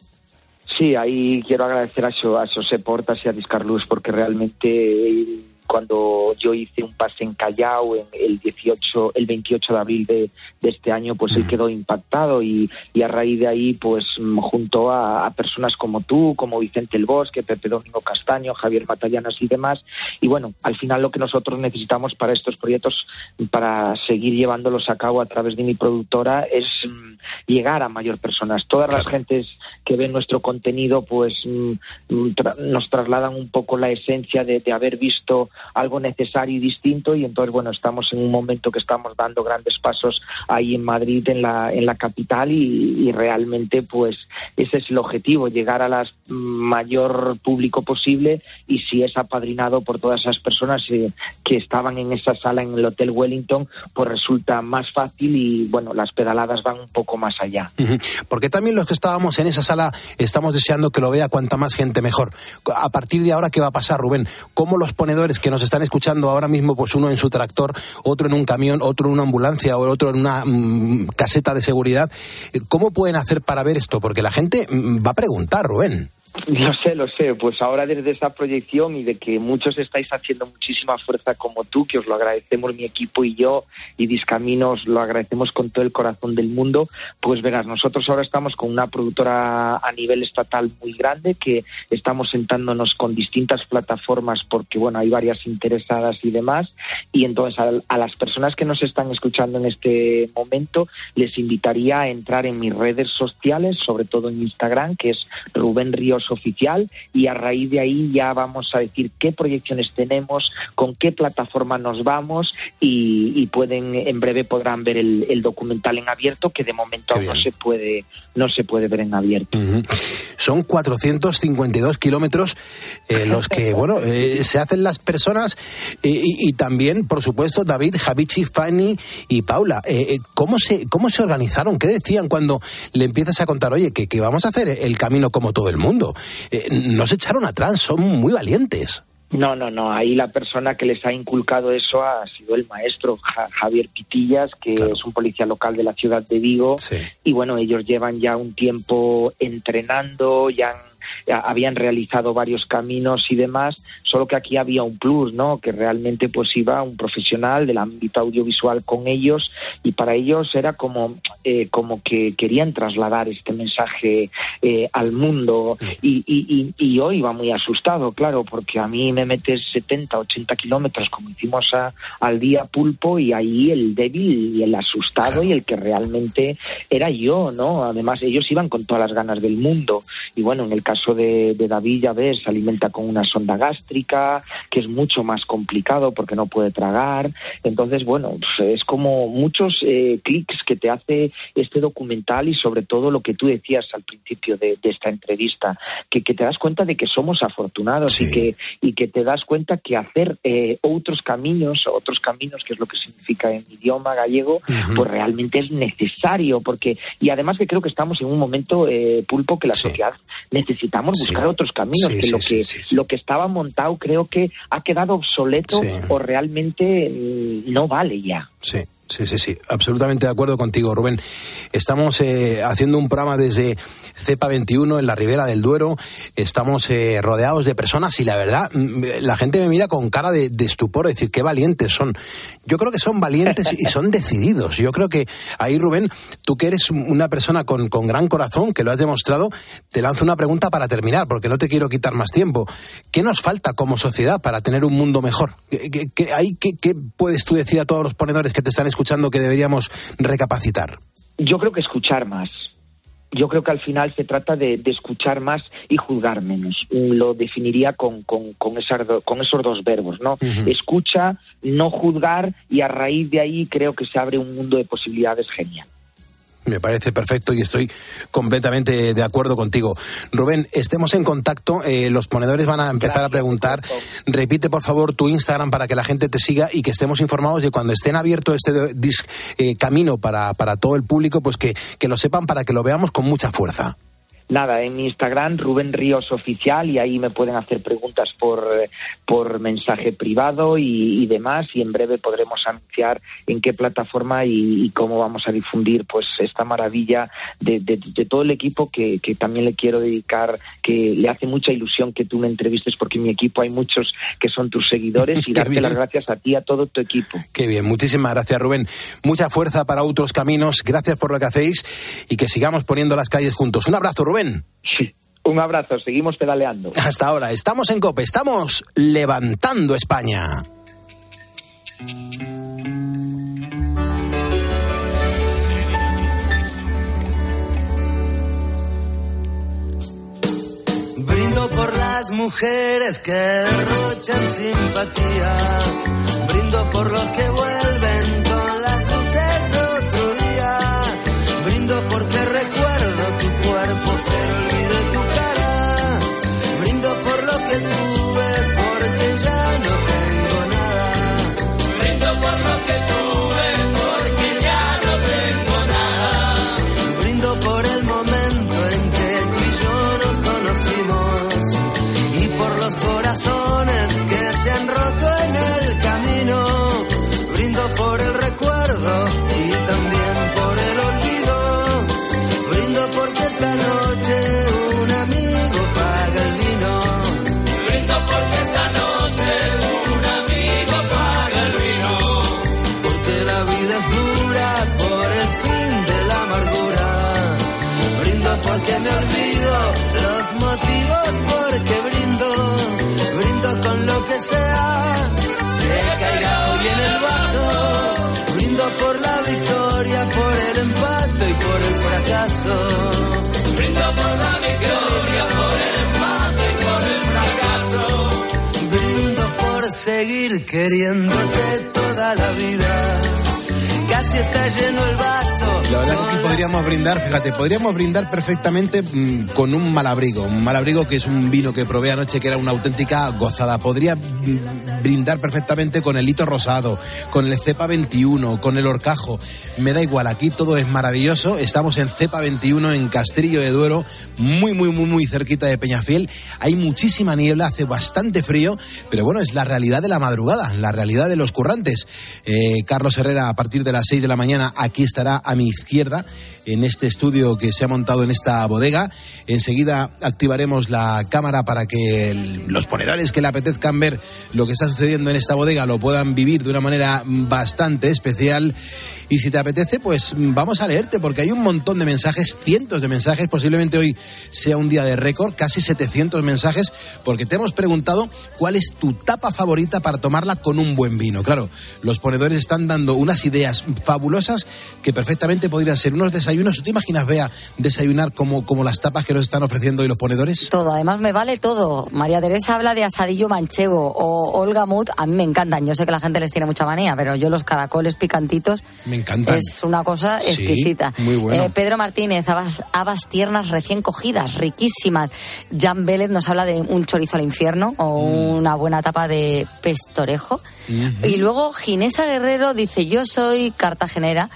Sí, ahí quiero agradecer a, Xo, a Xosé Portas y a Discarlus, porque realmente cuando yo hice un pase en Callao en el dieciocho, el veintiocho de abril de, de este año, pues él quedó impactado y, y a raíz de ahí, pues junto a, a personas como tú, como Vicente El Bosque, Pepe Domingo Castaño, Javier Matallanas y demás. Y bueno, al final lo que nosotros necesitamos para estos proyectos, para seguir llevándolos a cabo a través de mi productora, es mm, llegar a mayor personas. Todas las gentes que ven nuestro contenido, pues mm, tra- nos trasladan un poco la esencia de, de haber visto algo necesario y distinto, y entonces, bueno, estamos en un momento que estamos dando grandes pasos ahí en Madrid, en la, en la capital, y, y realmente, pues, ese es el objetivo, llegar a la mayor público posible, y si es apadrinado por todas esas personas eh, que estaban en esa sala en el Hotel Wellington, pues resulta más fácil y, bueno, las pedaladas van un poco más allá. Uh-huh. Porque también los que estábamos en esa sala estamos deseando que lo vea cuanta más gente mejor. A partir de ahora, ¿qué va a pasar, Rubén? ¿Cómo los ponedores que nos están escuchando ahora mismo, pues uno en su tractor, otro en un camión, otro en una ambulancia o otro en una mmm, caseta de seguridad, cómo pueden hacer para ver esto? Porque la gente mmm, va a preguntar, Rubén. Lo sé, lo sé. Pues ahora, desde esa proyección y de que muchos estáis haciendo muchísima fuerza como tú, que os lo agradecemos mi equipo y yo, y Discaminos lo agradecemos con todo el corazón del mundo, pues verás, nosotros ahora estamos con una productora a nivel estatal muy grande, que estamos sentándonos con distintas plataformas porque, bueno, hay varias interesadas y demás, y entonces a, a las personas que nos están escuchando en este momento les invitaría a entrar en mis redes sociales, sobre todo en Instagram, que es Rubén Ríos Oficial, y a raíz de ahí ya vamos a decir qué proyecciones tenemos, con qué plataforma nos vamos, y, y pueden, en breve podrán ver el, el documental en abierto, que de momento aún no se puede no se puede ver en abierto. Uh-huh. Son cuatrocientos cincuenta y dos kilómetros eh, los que, bueno, eh, se hacen las personas, eh, y, y también, por supuesto, David, Javichi, Fanny y Paula. Eh, eh, ¿cómo se cómo se organizaron? ¿Qué decían cuando le empiezas a contar, oye, que, que vamos a hacer el camino como todo el mundo? Eh, no se echaron atrás, son muy valientes. No, no, no. Ahí la persona que les ha inculcado eso ha sido el maestro Ja- Javier Pitillas, que claro. es un policía local de la ciudad de Vigo. Sí. Y bueno, ellos llevan ya un tiempo entrenando, ya han habían realizado varios caminos y demás, solo que aquí había un plus, ¿no? Que realmente pues iba un profesional del ámbito audiovisual con ellos, y para ellos era como eh, como que querían trasladar este mensaje eh, al mundo, y, y, y, y yo iba muy asustado, claro, porque a mí me metes setenta, ochenta kilómetros como hicimos a, al día, Pulpo, y ahí el débil y el asustado, claro. y el que realmente era yo, ¿no? Además ellos iban con todas las ganas del mundo, y bueno, en el caso De, de David, ya ves, se alimenta con una sonda gástrica, que es mucho más complicado porque no puede tragar. Entonces, bueno, es como muchos eh, clics que te hace este documental, y sobre todo lo que tú decías al principio de, de esta entrevista, que, que te das cuenta de que somos afortunados, sí. y que y que te das cuenta que hacer eh, otros caminos, otros caminos, que es lo que significa en idioma gallego, uh-huh. pues realmente es necesario, porque y además que creo que estamos en un momento, eh, Pulpo, que la sí. sociedad necesita Necesitamos buscar sí. otros caminos, sí, que, sí, lo, que sí, sí. lo que estaba montado creo que ha quedado obsoleto, sí. o realmente no vale ya. Sí. Sí, sí, sí, absolutamente de acuerdo contigo, Rubén. Estamos eh, haciendo un programa desde Cepa veintiuno en la Ribera del Duero. Estamos eh, rodeados de personas y la verdad, la gente me mira con cara de, de estupor, es decir, qué valientes son. Yo creo que son valientes y son decididos. Yo creo que ahí, Rubén, tú que eres una persona con, con gran corazón, que lo has demostrado, te lanzo una pregunta para terminar, porque no te quiero quitar más tiempo. ¿Qué nos falta como sociedad para tener un mundo mejor? ¿Qué, qué, qué, hay, qué, qué puedes tú decir a todos los ponedores que te están escuchando que deberíamos recapacitar? Yo creo que escuchar más. Yo creo que al final se trata de, de escuchar más y juzgar menos. Lo definiría con, con, con, esas do, con esos dos verbos, ¿no? Uh-huh. Escucha, no juzgar, y a raíz de ahí creo que se abre un mundo de posibilidades genial. Me parece perfecto y estoy completamente de acuerdo contigo. Rubén, estemos en contacto. Eh, los ponedores van a empezar Gracias, a preguntar. Repite, por favor, tu Instagram para que la gente te siga y que estemos informados de cuando estén abierto este dis, eh, camino para, para todo el público, pues que, que lo sepan para que lo veamos con mucha fuerza. Nada, en mi Instagram, Rubén Ríos Oficial, y ahí me pueden hacer preguntas por, por mensaje privado y, y demás, y en breve podremos anunciar en qué plataforma y, y cómo vamos a difundir pues esta maravilla de, de, de todo el equipo, que, que también le quiero dedicar, que le hace mucha ilusión que tú me entrevistes, porque en mi equipo hay muchos que son tus seguidores, y darte bien. Las gracias a ti y a todo tu equipo. Qué bien, muchísimas gracias, Rubén. Mucha fuerza para otros caminos, gracias por lo que hacéis y que sigamos poniendo las calles juntos. Un abrazo, Rubén. Sí, un abrazo, seguimos pedaleando. Hasta ahora, estamos en COPE, estamos levantando España. Brindo por las mujeres que derrochan simpatía. Brindo por los que vuelven con las luces de otro día. Brindo porque recuerdo tu cuerpo pero olvido tu cara. Brindo por lo que tuve porque ya no tengo nada. Brindo por lo que tuve porque ya no tengo nada. Brindo por el momento en que tú y yo nos conocimos y por los corazones que se han roto en el camino. Brindo por el recuerdo y también por el olvido. Brindo porque esta noche un amigo paga el vino. Brindo porque esta noche un amigo paga el vino. Porque la vida es dura por el fin de la amargura. Brindo porque me olvido los motivos porque brindo. Brindo con lo que sea que caiga hoy en el vaso. Brindo por la victoria, por el empate y por el fracaso. Brindo por la victoria, por el empate y por el fracaso. Brindo por seguir queriéndote toda la vida. Casi está lleno el vaso. La verdad que aquí podríamos brindar, fíjate, podríamos brindar perfectamente mmm, con un Malabrigo. Un Malabrigo que es un vino que probé anoche que era una auténtica gozada. Podría mmm, brindar perfectamente con el Hito Rosado, con el Cepa veintiuno, con el Horcajo. Me da igual, aquí todo es maravilloso. Estamos en Cepa veintiuno, en Castrillo de Duero, muy, muy, muy, muy cerquita de Peñafiel. Hay muchísima niebla, hace bastante frío, pero bueno, es la realidad de la madrugada, la realidad de los currantes. Eh, Carlos Herrera, a partir de las seis de la mañana, aquí estará a mi izquierda, en este estudio que se ha montado en esta bodega. Enseguida activaremos la cámara para que el, los ponedores que le apetezcan ver lo que está sucediendo en esta bodega lo puedan vivir de una manera bastante especial. Y si te apetece, pues vamos a leerte, porque hay un montón de mensajes, cientos de mensajes. Posiblemente hoy sea un día de récord, casi setecientos mensajes, porque te hemos preguntado cuál es tu tapa favorita para tomarla con un buen vino. Claro, los ponedores están dando unas ideas fabulosas que perfectamente podrían ser unos desayunos. ¿Tú te imaginas, Bea, desayunar como, como las tapas que nos están ofreciendo hoy los ponedores? Todo, además me vale todo. María Teresa habla de asadillo manchego o Olga Mut, a mí me encantan. Yo sé que la gente les tiene mucha manía, pero yo los caracoles picantitos... Me encantan. Es una cosa exquisita. Sí, muy bueno. eh, Pedro Martínez, habas, habas tiernas recién cogidas, riquísimas. Jan Vélez nos habla de un chorizo al infierno o mm. una buena tapa de pestorejo. Mm-hmm. Y luego Ginesa Guerrero dice, yo soy cartagenera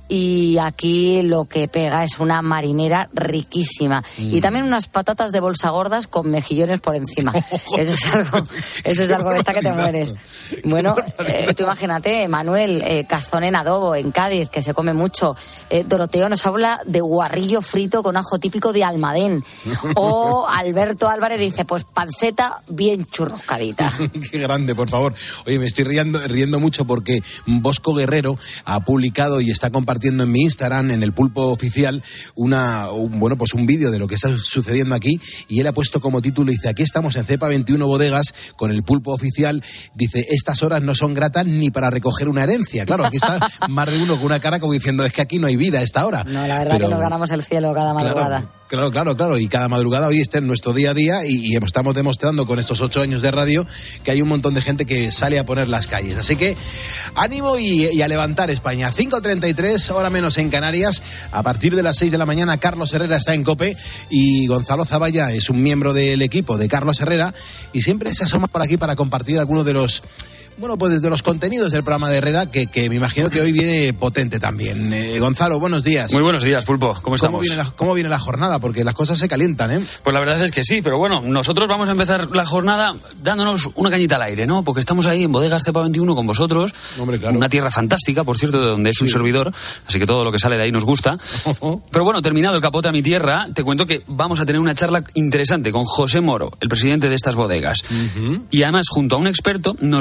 y aquí lo que pega es una marinera riquísima. Mm. Y también unas patatas de bolsa gordas con mejillones por encima. Eso es algo, eso es algo de esta que te mueres. Bueno, eh, tú imagínate, Manuel, eh, cazón en adobo en Cádiz, que se come mucho. Eh, Doroteo nos habla de guarrillo frito con ajo típico de Almadén. O Alberto Álvarez dice, pues panceta bien churroscadita. Qué grande, por favor. Oye, me estoy riendo, riendo mucho porque Bosco Guerrero ha publicado y está compartiendo en mi Instagram, en el Pulpo Oficial, una, un, bueno, pues un vídeo de lo que está sucediendo aquí, y él ha puesto como título, dice, aquí estamos en Cepa veintiuno Bodegas con el Pulpo Oficial, dice, estas horas no son gratas ni para recoger una herencia. Claro, aquí está más de uno con una cara como diciendo, es que aquí no hay vida a esta hora. No, la verdad. Pero, que nos ganamos el cielo cada madrugada. Claro, Claro, claro, claro, y cada madrugada hoy está en nuestro día a día y, y estamos demostrando con estos ocho años de radio que hay un montón de gente que sale a poner las calles. Así que ánimo y, y a levantar España. cinco treinta y tres, hora menos en Canarias. A partir de las seis de la mañana, Carlos Herrera está en COPE y Gonzalo Zavalla es un miembro del equipo de Carlos Herrera y siempre se asoma por aquí para compartir algunos de los... Bueno, pues desde los contenidos del programa de Herrera, que, que me imagino que hoy viene potente también. Eh, Gonzalo, buenos días. Muy buenos días, Pulpo. ¿Cómo estamos? ¿Cómo viene, la, ¿Cómo viene la jornada? Porque las cosas se calientan, ¿eh? Pues la verdad es que sí, pero bueno, nosotros vamos a empezar la jornada dándonos una cañita al aire, ¿no? Porque estamos ahí en Bodegas Cepa veintiuno con vosotros. Hombre, claro. Una tierra fantástica, por cierto, de donde es sí. un servidor, así que todo lo que sale de ahí nos gusta. Pero bueno, terminado el capote a mi tierra, te cuento que vamos a tener una charla interesante con José Moro, el presidente de estas bodegas. Uh-huh. Y además, junto a un experto, nos van a enseñar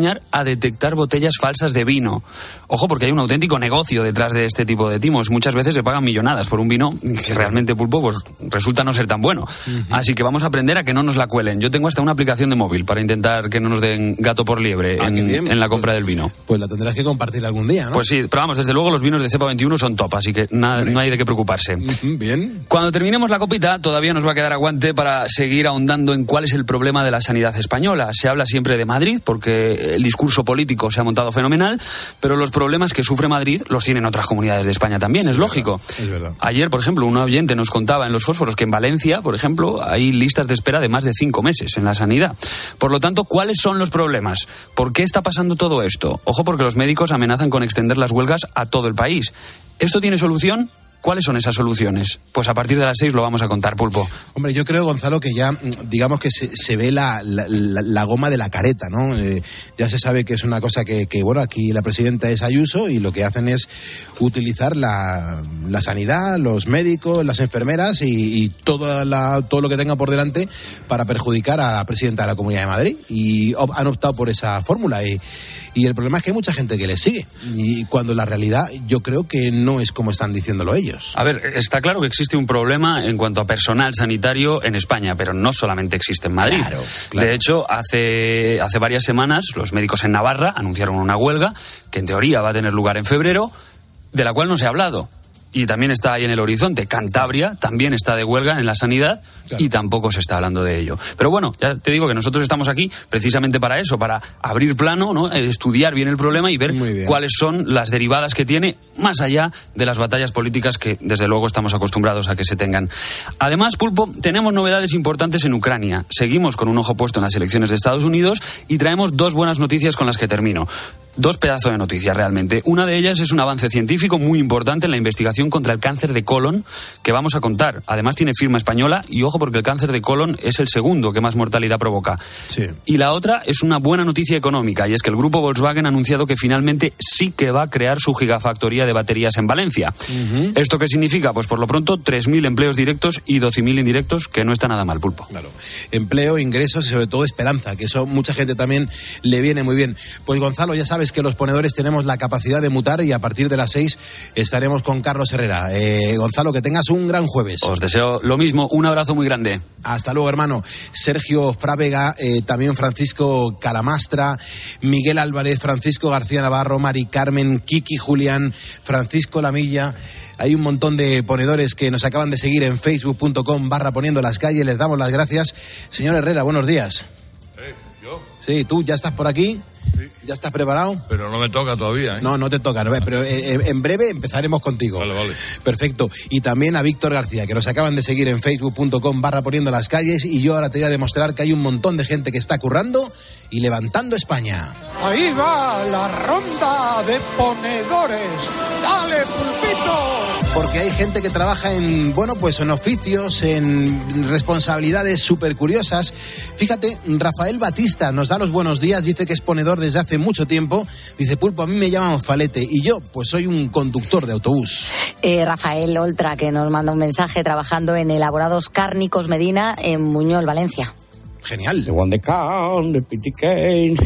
enseñar a detectar botellas falsas de vino. Ojo, porque hay un auténtico negocio detrás de este tipo de timos. Muchas veces se pagan millonadas por un vino que realmente, Pulpo, pues resulta no ser tan bueno. Uh-huh. Así que vamos a aprender a que no nos la cuelen. Yo tengo hasta una aplicación de móvil para intentar que no nos den gato por liebre ah, en, en la compra pues, del vino. Pues la tendrás que compartir algún día, ¿no? Pues sí, pero vamos, desde luego los vinos de cepa veintiuno son top, así que nada, no hay de qué preocuparse. Uh-huh, bien. Cuando terminemos la copita, todavía nos va a quedar aguante para seguir ahondando en cuál es el problema de la sanidad española. Se habla siempre de Madrid, porque el discurso político se ha montado fenomenal, pero los problemas que sufre Madrid los tienen otras comunidades de España también, sí, es lógico. Verdad, es verdad. Ayer, por ejemplo, un oyente nos contaba en Los Fósforos que en Valencia, por ejemplo, hay listas de espera de más de cinco meses en la sanidad. Por lo tanto, ¿cuáles son los problemas? ¿Por qué está pasando todo esto? Ojo, porque los médicos amenazan con extender las huelgas a todo el país. ¿Esto tiene solución? ¿Cuáles son esas soluciones? Pues a partir de las seis lo vamos a contar, Pulpo. Hombre, yo creo, Gonzalo, que ya, digamos que se, se ve la, la, la goma de la careta, ¿no? Eh, ya se sabe que es una cosa que, que, bueno, aquí la presidenta es Ayuso y lo que hacen es utilizar la, la sanidad, los médicos, las enfermeras y, y toda la, todo lo que tenga por delante para perjudicar a la presidenta de la Comunidad de Madrid. Y op, han optado por esa fórmula y... Y el problema es que hay mucha gente que les sigue. Y cuando la realidad yo creo que no es como están diciéndolo ellos. A ver, está claro que existe un problema en cuanto a personal sanitario en España, pero no solamente existe en Madrid. Claro, claro. De hecho, hace, hace varias semanas los médicos en Navarra anunciaron una huelga que en teoría va a tener lugar en febrero, de la cual no se ha hablado. Y también está ahí en el horizonte. Cantabria también está de huelga en la sanidad, claro, y tampoco se está hablando de ello. Pero bueno, ya te digo que nosotros estamos aquí precisamente para eso, para abrir plano, ¿no? Estudiar bien el problema y ver cuáles son las derivadas que tiene, más allá de las batallas políticas que desde luego estamos acostumbrados a que se tengan. Además, Pulpo, tenemos novedades importantes en Ucrania. Seguimos con un ojo puesto en las elecciones de Estados Unidos y traemos dos buenas noticias con las que termino. Dos pedazos de noticias realmente. Una de ellas es un avance científico muy importante en la investigación contra el cáncer de colon que vamos a contar. Además tiene firma española y ojo porque el cáncer de colon es el segundo que más mortalidad provoca. Sí. Y la otra es una buena noticia económica y es que el grupo Volkswagen ha anunciado que finalmente sí que va a crear su gigafactoría de baterías en Valencia. Uh-huh. ¿Esto qué significa? Pues por lo pronto tres mil empleos directos y doce mil indirectos, que no está nada mal, Pulpo. Claro. Empleo, ingresos y sobre todo esperanza, que eso mucha gente también le viene muy bien. Pues Gonzalo, ya sabes que los ponedores tenemos la capacidad de mutar y a partir de las seis estaremos con Carlos Herrera. Eh, Gonzalo, que tengas un gran jueves. Os deseo lo mismo, un abrazo muy grande. Hasta luego, hermano. Sergio Frávega, eh, también Francisco Calamastra, Miguel Álvarez, Francisco García Navarro, Mari Carmen, Kiki Julián, Francisco Lamilla. Hay un montón de ponedores que nos acaban de seguir en facebook punto com barra poniendo las calles. Les damos las gracias. Señor Herrera, buenos días. Eh, ¿yo? Sí, ¿tú ya estás por aquí? Sí. ¿Ya estás preparado? Pero no me toca todavía, ¿eh? No, no te toca, no, pero eh, en breve empezaremos contigo. Vale, vale. Perfecto. Y también a Víctor García, que nos acaban de seguir en facebook punto com barra poniendo las calles, y yo ahora te voy a demostrar que hay un montón de gente que está currando y levantando España. Ahí va la ronda de ponedores. ¡Dale, Pulpito! Porque hay gente que trabaja en, bueno, pues en oficios, en responsabilidades súper curiosas. Fíjate, Rafael Batista nos da los buenos días, dice que es ponedor desde hace mucho tiempo. Dice, Pulpo, a mí me llaman Falete y yo, pues soy un conductor de autobús. Eh, Rafael Oltra, que nos manda un mensaje trabajando en Elaborados Cárnicos Medina en Muñol, Valencia. Genial. De Wandecán, de Pitiquén.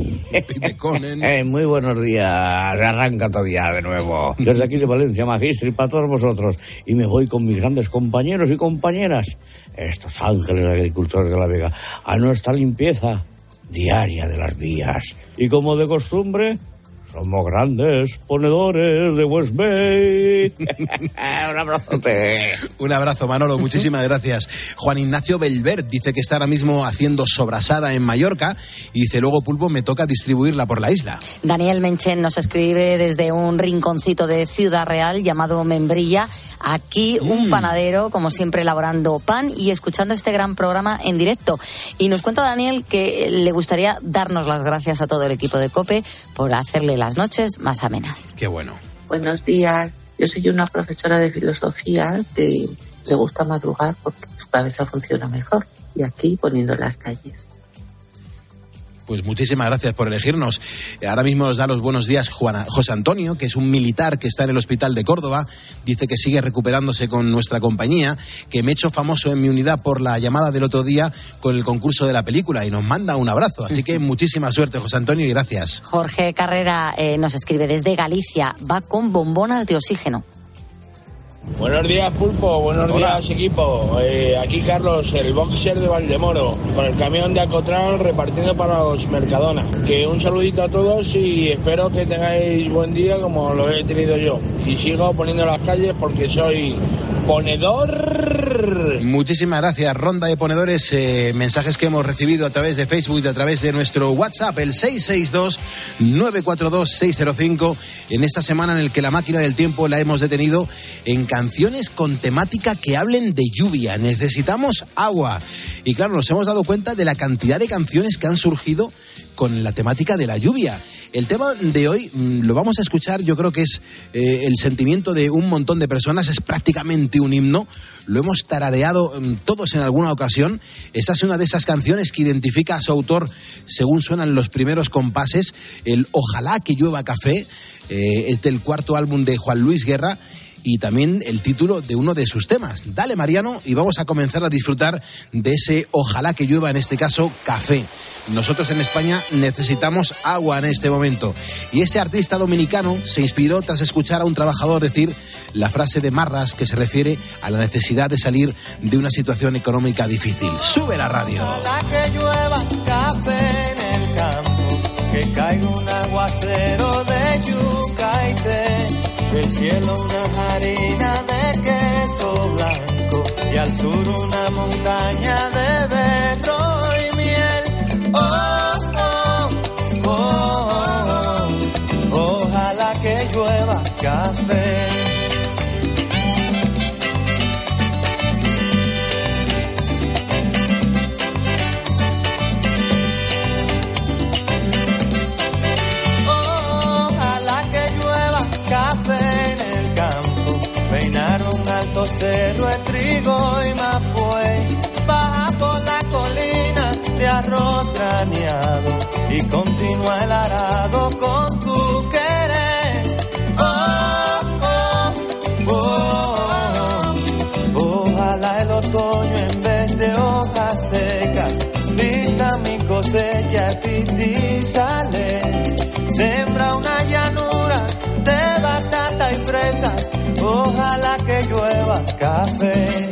eh, muy buenos días. Arranca todavía de nuevo. Desde aquí de Valencia, Magistri, para todos vosotros. Y me voy con mis grandes compañeros y compañeras, estos ángeles agricultores de la Vega, a nuestra limpieza diaria de las vías. Y como de costumbre, somos grandes ponedores de West Bay. Un abrazote. Un abrazo, Manolo, muchísimas gracias. Juan Ignacio Belver dice que está ahora mismo haciendo sobrasada en Mallorca y dice, luego, Pulpo, me toca distribuirla por la isla. Daniel Menchen nos escribe desde un rinconcito de Ciudad Real llamado Membrilla. Aquí un mm. panadero, como siempre, elaborando pan y escuchando este gran programa en directo. Y nos cuenta Daniel que le gustaría darnos las gracias a todo el equipo de COPE por hacerle las noches más amenas. Qué bueno. Buenos días. Yo soy una profesora de filosofía que le gusta madrugar porque su cabeza funciona mejor. Y aquí poniendo las calles. Pues muchísimas gracias por elegirnos. Ahora mismo nos da los buenos días Juana, José Antonio, que es un militar que está en el hospital de Córdoba. Dice que sigue recuperándose con nuestra compañía, que me he hecho famoso en mi unidad por la llamada del otro día con el concurso de la película y nos manda un abrazo. Así que muchísima suerte, José Antonio, y gracias. Jorge Carrera eh, nos escribe desde Galicia. Va con bombonas de oxígeno. Buenos días, Pulpo. Buenos Hola. días, equipo. Eh, aquí Carlos, el boxer de Valdemoro, con el camión de Acotrán repartiendo para los Mercadona. Que un saludito a todos y espero que tengáis buen día como lo he tenido yo. Y sigo poniendo las calles porque soy ponedor. Muchísimas gracias. Ronda de ponedores, eh, mensajes que hemos recibido a través de Facebook y a través de nuestro WhatsApp, el seis seis dos, nueve cuatro dos, seis cero cinco, en esta semana en el que la máquina del tiempo la hemos detenido en canciones con temática que hablen de lluvia. Necesitamos agua. Y claro, nos hemos dado cuenta de la cantidad de canciones que han surgido con la temática de la lluvia. El tema de hoy mmm, lo vamos a escuchar, yo creo que es eh, el sentimiento de un montón de personas, es prácticamente un himno, lo hemos tarareado mmm, todos en alguna ocasión. Esa es una de esas canciones que identifica a su autor según suenan los primeros compases, el Ojalá que llueva café, eh, es del cuarto álbum de Juan Luis Guerra, y también el título de uno de sus temas. Dale, Mariano, y vamos a comenzar a disfrutar de ese Ojalá que llueva, en este caso, café. Nosotros en España necesitamos agua en este momento. Y ese artista dominicano se inspiró tras escuchar a un trabajador decir la frase de Marras que se refiere a la necesidad de salir de una situación económica difícil. Sube la radio. Ojalá que llueva café en el campo, que caiga un aguacero de yuca y té. Del cielo una harina de queso blanco y al sur una montaña de berro y miel. Oh, oh, oh, oh, ojalá que llueva café. Peinar un alto cerro de trigo y mapuey, baja por la colina de arroz graneado y continúa el arado con tu querer. Oh, oh, oh, oh, ojalá el otoño en vez de hojas secas vista mi cosecha y sale. Sembra una llanura de batata y fresas. Ojalá que llueva café,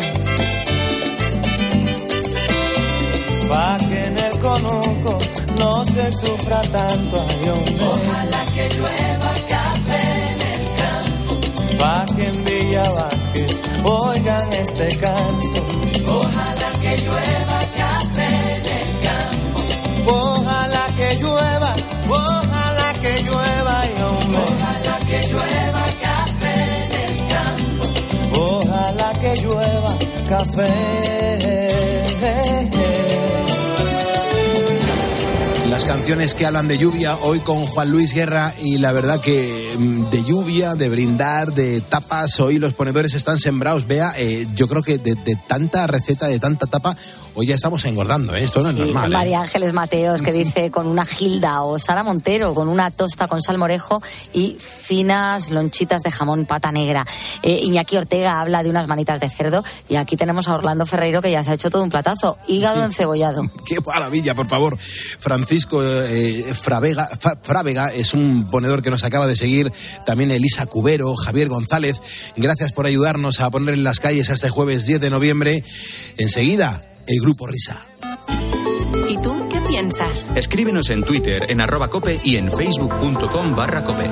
pa' que en el conuco no se sufra tanto. Ojalá que llueva café en el campo, pa' que en Villa Vázquez oigan este canto. Ojalá que llueva café en el campo, ojalá que llueva, ojalá que llueva y hombre. Ojalá que llueva café en el campo, ojalá que llueva café. Las canciones que hablan de lluvia, hoy con Juan Luis Guerra, y la verdad que de lluvia, de brindar, de tapas, hoy los ponedores están sembrados. Vea, eh, yo creo que de, de tanta receta, de tanta tapa, hoy ya estamos engordando, ¿eh? Esto no es sí, normal. María ¿eh? Ángeles Mateos, que dice con una Gilda, o Sara Montero con una tosta con salmorejo y finas lonchitas de jamón pata negra. Eh, Iñaki Ortega habla de unas manitas de cerdo, y aquí tenemos a Orlando Ferreiro, que ya se ha hecho todo un platazo, hígado encebollado. ¡Qué maravilla, por favor! Francisco eh, Fravega, Frávega es un ponedor que nos acaba de seguir, también Elisa Cubero, Javier González, gracias por ayudarnos a poner en las calles a este jueves diez de noviembre. Enseguida, el Grupo Risa. ¿Y tú qué piensas? Escríbenos en Twitter, en arroba cope y en facebook.com barra cope.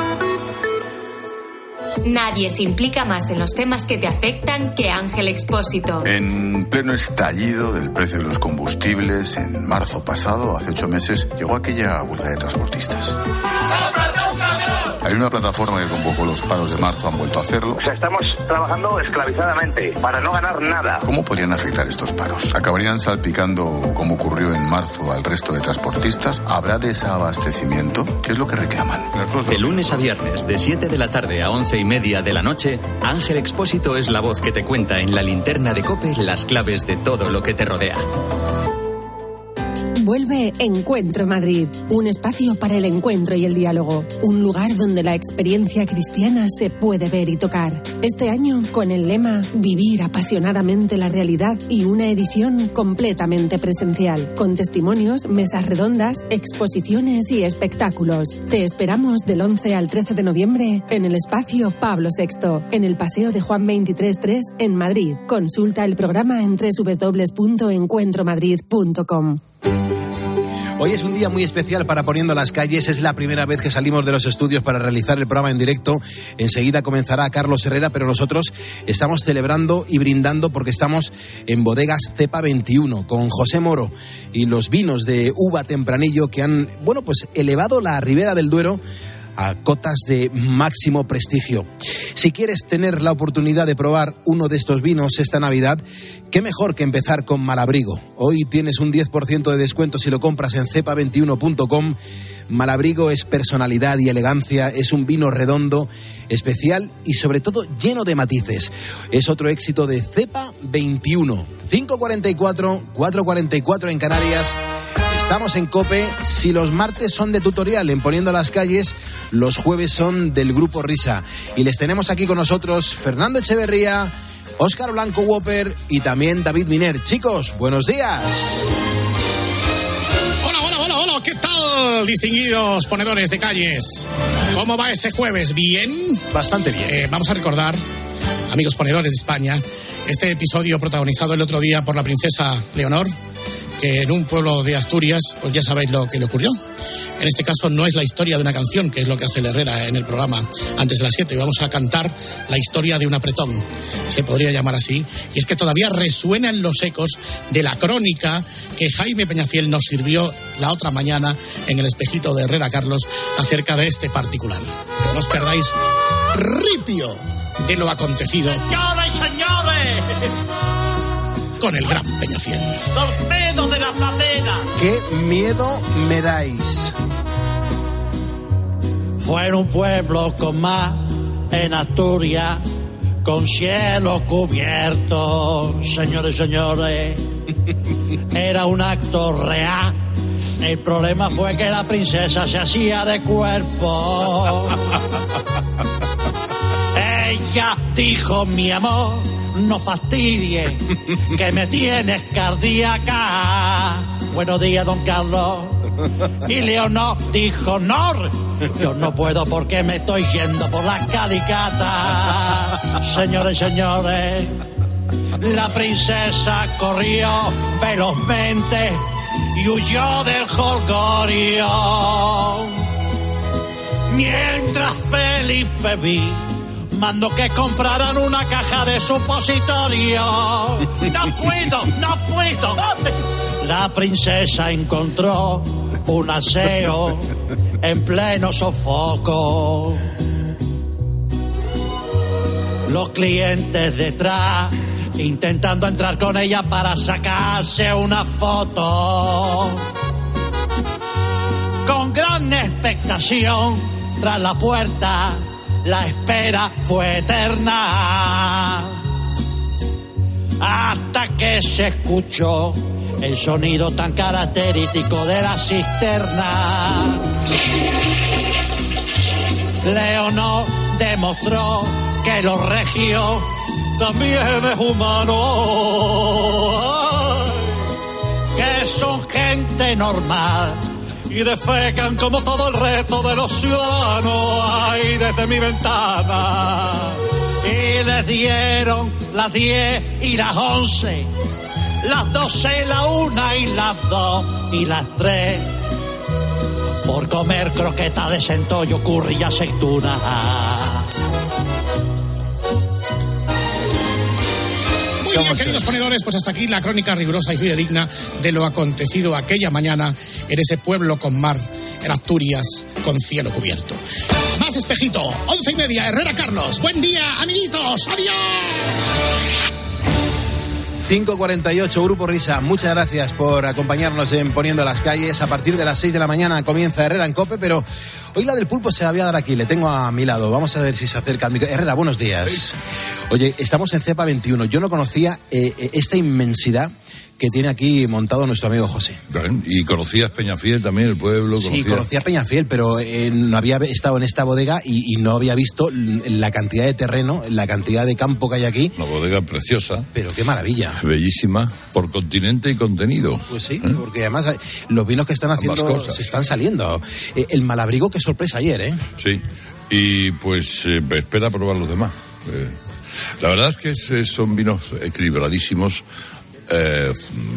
Nadie se implica más en los temas que te afectan que Ángel Expósito. En pleno estallido del precio de los combustibles, en marzo pasado, hace ocho meses, llegó aquella huelga de transportistas. Hay una plataforma que convocó los paros de marzo, han vuelto a hacerlo. O sea, estamos trabajando esclavizadamente para no ganar nada. ¿Cómo podrían afectar estos paros? ¿Acabarían salpicando, como ocurrió en marzo, al resto de transportistas? ¿Habrá desabastecimiento? ¿Qué es lo que reclaman? De lunes a viernes, de siete de la tarde a once y media de la noche, Ángel Expósito es la voz que te cuenta en la linterna de COPE las claves de todo lo que te rodea. Vuelve Encuentro Madrid, un espacio para el encuentro y el diálogo, un lugar donde la experiencia cristiana se puede ver y tocar. Este año con el lema Vivir apasionadamente la realidad y una edición completamente presencial, con testimonios, mesas redondas, exposiciones y espectáculos. Te esperamos del once al trece de noviembre en el espacio Pablo sexto, en el Paseo de Juan veintitrés tres en Madrid. Consulta el programa en doble u doble u doble u punto encuentro madrid punto com. Hoy es un día muy especial para Poniendo las Calles. Es la primera vez que salimos de los estudios para realizar el programa en directo. Enseguida comenzará Carlos Herrera, pero nosotros estamos celebrando y brindando porque estamos en Bodegas Cepa veintiuno con José Moro y los vinos de uva tempranillo que han, bueno, pues elevado la Ribera del Duero a cotas de máximo prestigio. Si quieres tener la oportunidad de probar uno de estos vinos esta Navidad, qué mejor que empezar con Malabrigo. Hoy tienes un diez por ciento de descuento si lo compras en cepa veintiuno punto com. Malabrigo es personalidad y elegancia, es un vino redondo, especial y sobre todo lleno de matices. Es otro éxito de Cepa veintiuno. cinco cuarenta y cuatro, cuatro cuarenta y cuatro en Canarias. Estamos en COPE. Si los martes son de tutorial en Poniendo las Calles, los jueves son del Grupo Risa. Y les tenemos aquí con nosotros Fernando Echeverría, Óscar Blanco Whopper y también David Miner. Chicos, buenos días. Hola, hola, hola, hola. ¿Qué tal, distinguidos ponedores de calles? ¿Cómo va ese jueves? ¿Bien? Bastante bien. Eh, vamos a recordar, amigos ponedores de España, este episodio protagonizado el otro día por la princesa Leonor, que en un pueblo de Asturias, pues ya sabéis lo que le ocurrió. En este caso no es la historia de una canción, que es lo que hace el Herrera en el programa antes de las siete. Y vamos a cantar la historia de un apretón, se podría llamar así. Y es que todavía resuenan los ecos de la crónica que Jaime Peñafiel nos sirvió la otra mañana en el espejito de Herrera Carlos acerca de este particular. No os perdáis ripio de lo acontecido. ¡Señores, señores! Con el gran Peñafiel. ¡Torpedo de la platera! ¡Qué miedo me dais! Fue en un pueblo con mar en Asturias, con cielo cubierto, señores, señores. Era un acto real. El problema fue que la princesa se hacía de cuerpo. Ella dijo, mi amor, no fastidie, que me tienes cardíaca. Buenos días, don Carlos. Y Leonor dijo, no, yo no puedo porque me estoy yendo por las calicatas. Señores, señores, la princesa corrió velozmente y huyó del jolgorio. Mientras Felipe vi mandó que compraran una caja de supositorio. No puedo, no puedo. La princesa encontró un aseo en pleno sofoco. Los clientes detrás intentando entrar con ella para sacarse una foto. Con gran expectación, tras la puerta, la espera fue eterna, hasta que se escuchó el sonido tan característico de la cisterna. Leonor demostró que los regios también es humano, que son gente normal y defecan como todo el resto de los ciudadanos. Ahí desde mi ventana. Y les dieron las diez y las once, las doce, la una y las dos y las tres, por comer croqueta de centollo, curry y aceituna. Muy bien, queridos ponedores, pues hasta aquí la crónica rigurosa y fidedigna de lo acontecido aquella mañana en ese pueblo con mar, en Asturias, con cielo cubierto. Más espejito, once y media, Herrera Carlos. Buen día, amiguitos, adiós. cinco cuarenta y ocho, Grupo Risa, muchas gracias por acompañarnos en Poniendo las Calles. A partir de las seis de la mañana comienza Herrera en COPE, pero hoy la del pulpo se la voy a dar aquí, le tengo a mi lado. Vamos a ver si se acerca al micrófono. Herrera, buenos días. Oye, estamos en Cepa veintiuno. Yo no conocía eh, esta inmensidad que tiene aquí montado nuestro amigo José. ¿Y conocías Peñafiel también, el pueblo? Sí, conocías... conocía Peñafiel, pero eh, no había estado en esta bodega y, y no había visto la cantidad de terreno, la cantidad de campo que hay aquí. Una bodega preciosa. Pero qué maravilla. Bellísima, por continente y contenido. Pues sí, ¿Eh? porque además los vinos que están haciendo se están saliendo. Eh, el Malabrigo, qué sorpresa ayer, ¿eh? Sí, y pues eh, espera probar los demás. Eh, la verdad es que es, son vinos equilibradísimos, eh,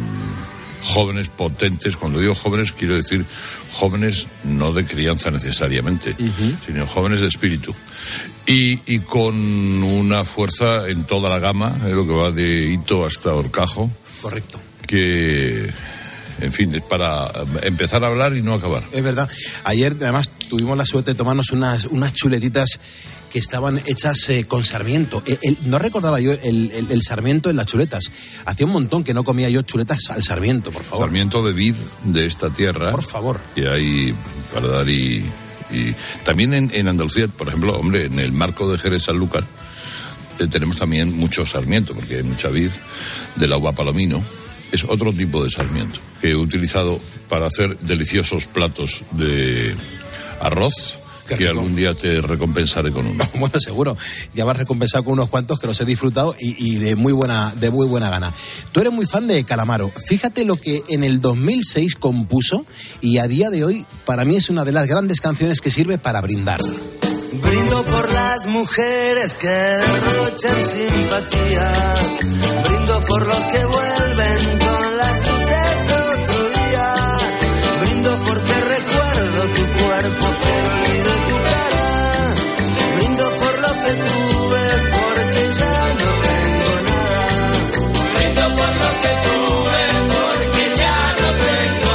jóvenes, potentes. Cuando digo jóvenes quiero decir jóvenes no de crianza necesariamente, uh-huh. sino jóvenes de espíritu. Y, y con una fuerza en toda la gama, eh, lo que va de Hito hasta Horcajo. Correcto. Que, en fin, es para empezar a hablar y no acabar. Es verdad. Ayer, además, tuvimos la suerte de tomarnos unas, unas chuletitas que estaban hechas eh, con sarmiento. El, el, no recordaba yo el, el, el sarmiento en las chuletas. Hacía un montón que no comía yo chuletas al sarmiento, por favor. Sarmiento de vid de esta tierra. Por favor. Y hay para dar y... y también en, en Andalucía, por ejemplo, hombre, en el marco de Jerez Sanlúcar eh, tenemos también mucho sarmiento, porque hay mucha vid de la uva palomino. Es otro tipo de sarmiento que he utilizado para hacer deliciosos platos de arroz. Qué que rico. Algún día te recompensaré con uno. Bueno, seguro. Ya vas recompensado con unos cuantos que los he disfrutado y, y de muy buena de muy buena gana. Tú eres muy fan de Calamaro. Fíjate lo que en el dos mil seis compuso y a día de hoy para mí es una de las grandes canciones que sirve para brindar. Brindo por las mujeres que derrochan simpatía. Brindo por los que vuelven con las luces de otro día. Brindo porque recuerdo tu cuerpo pero olvido tu cara. Brindo por lo que tuve porque ya no tengo nada. Brindo por lo que tuve porque ya no tengo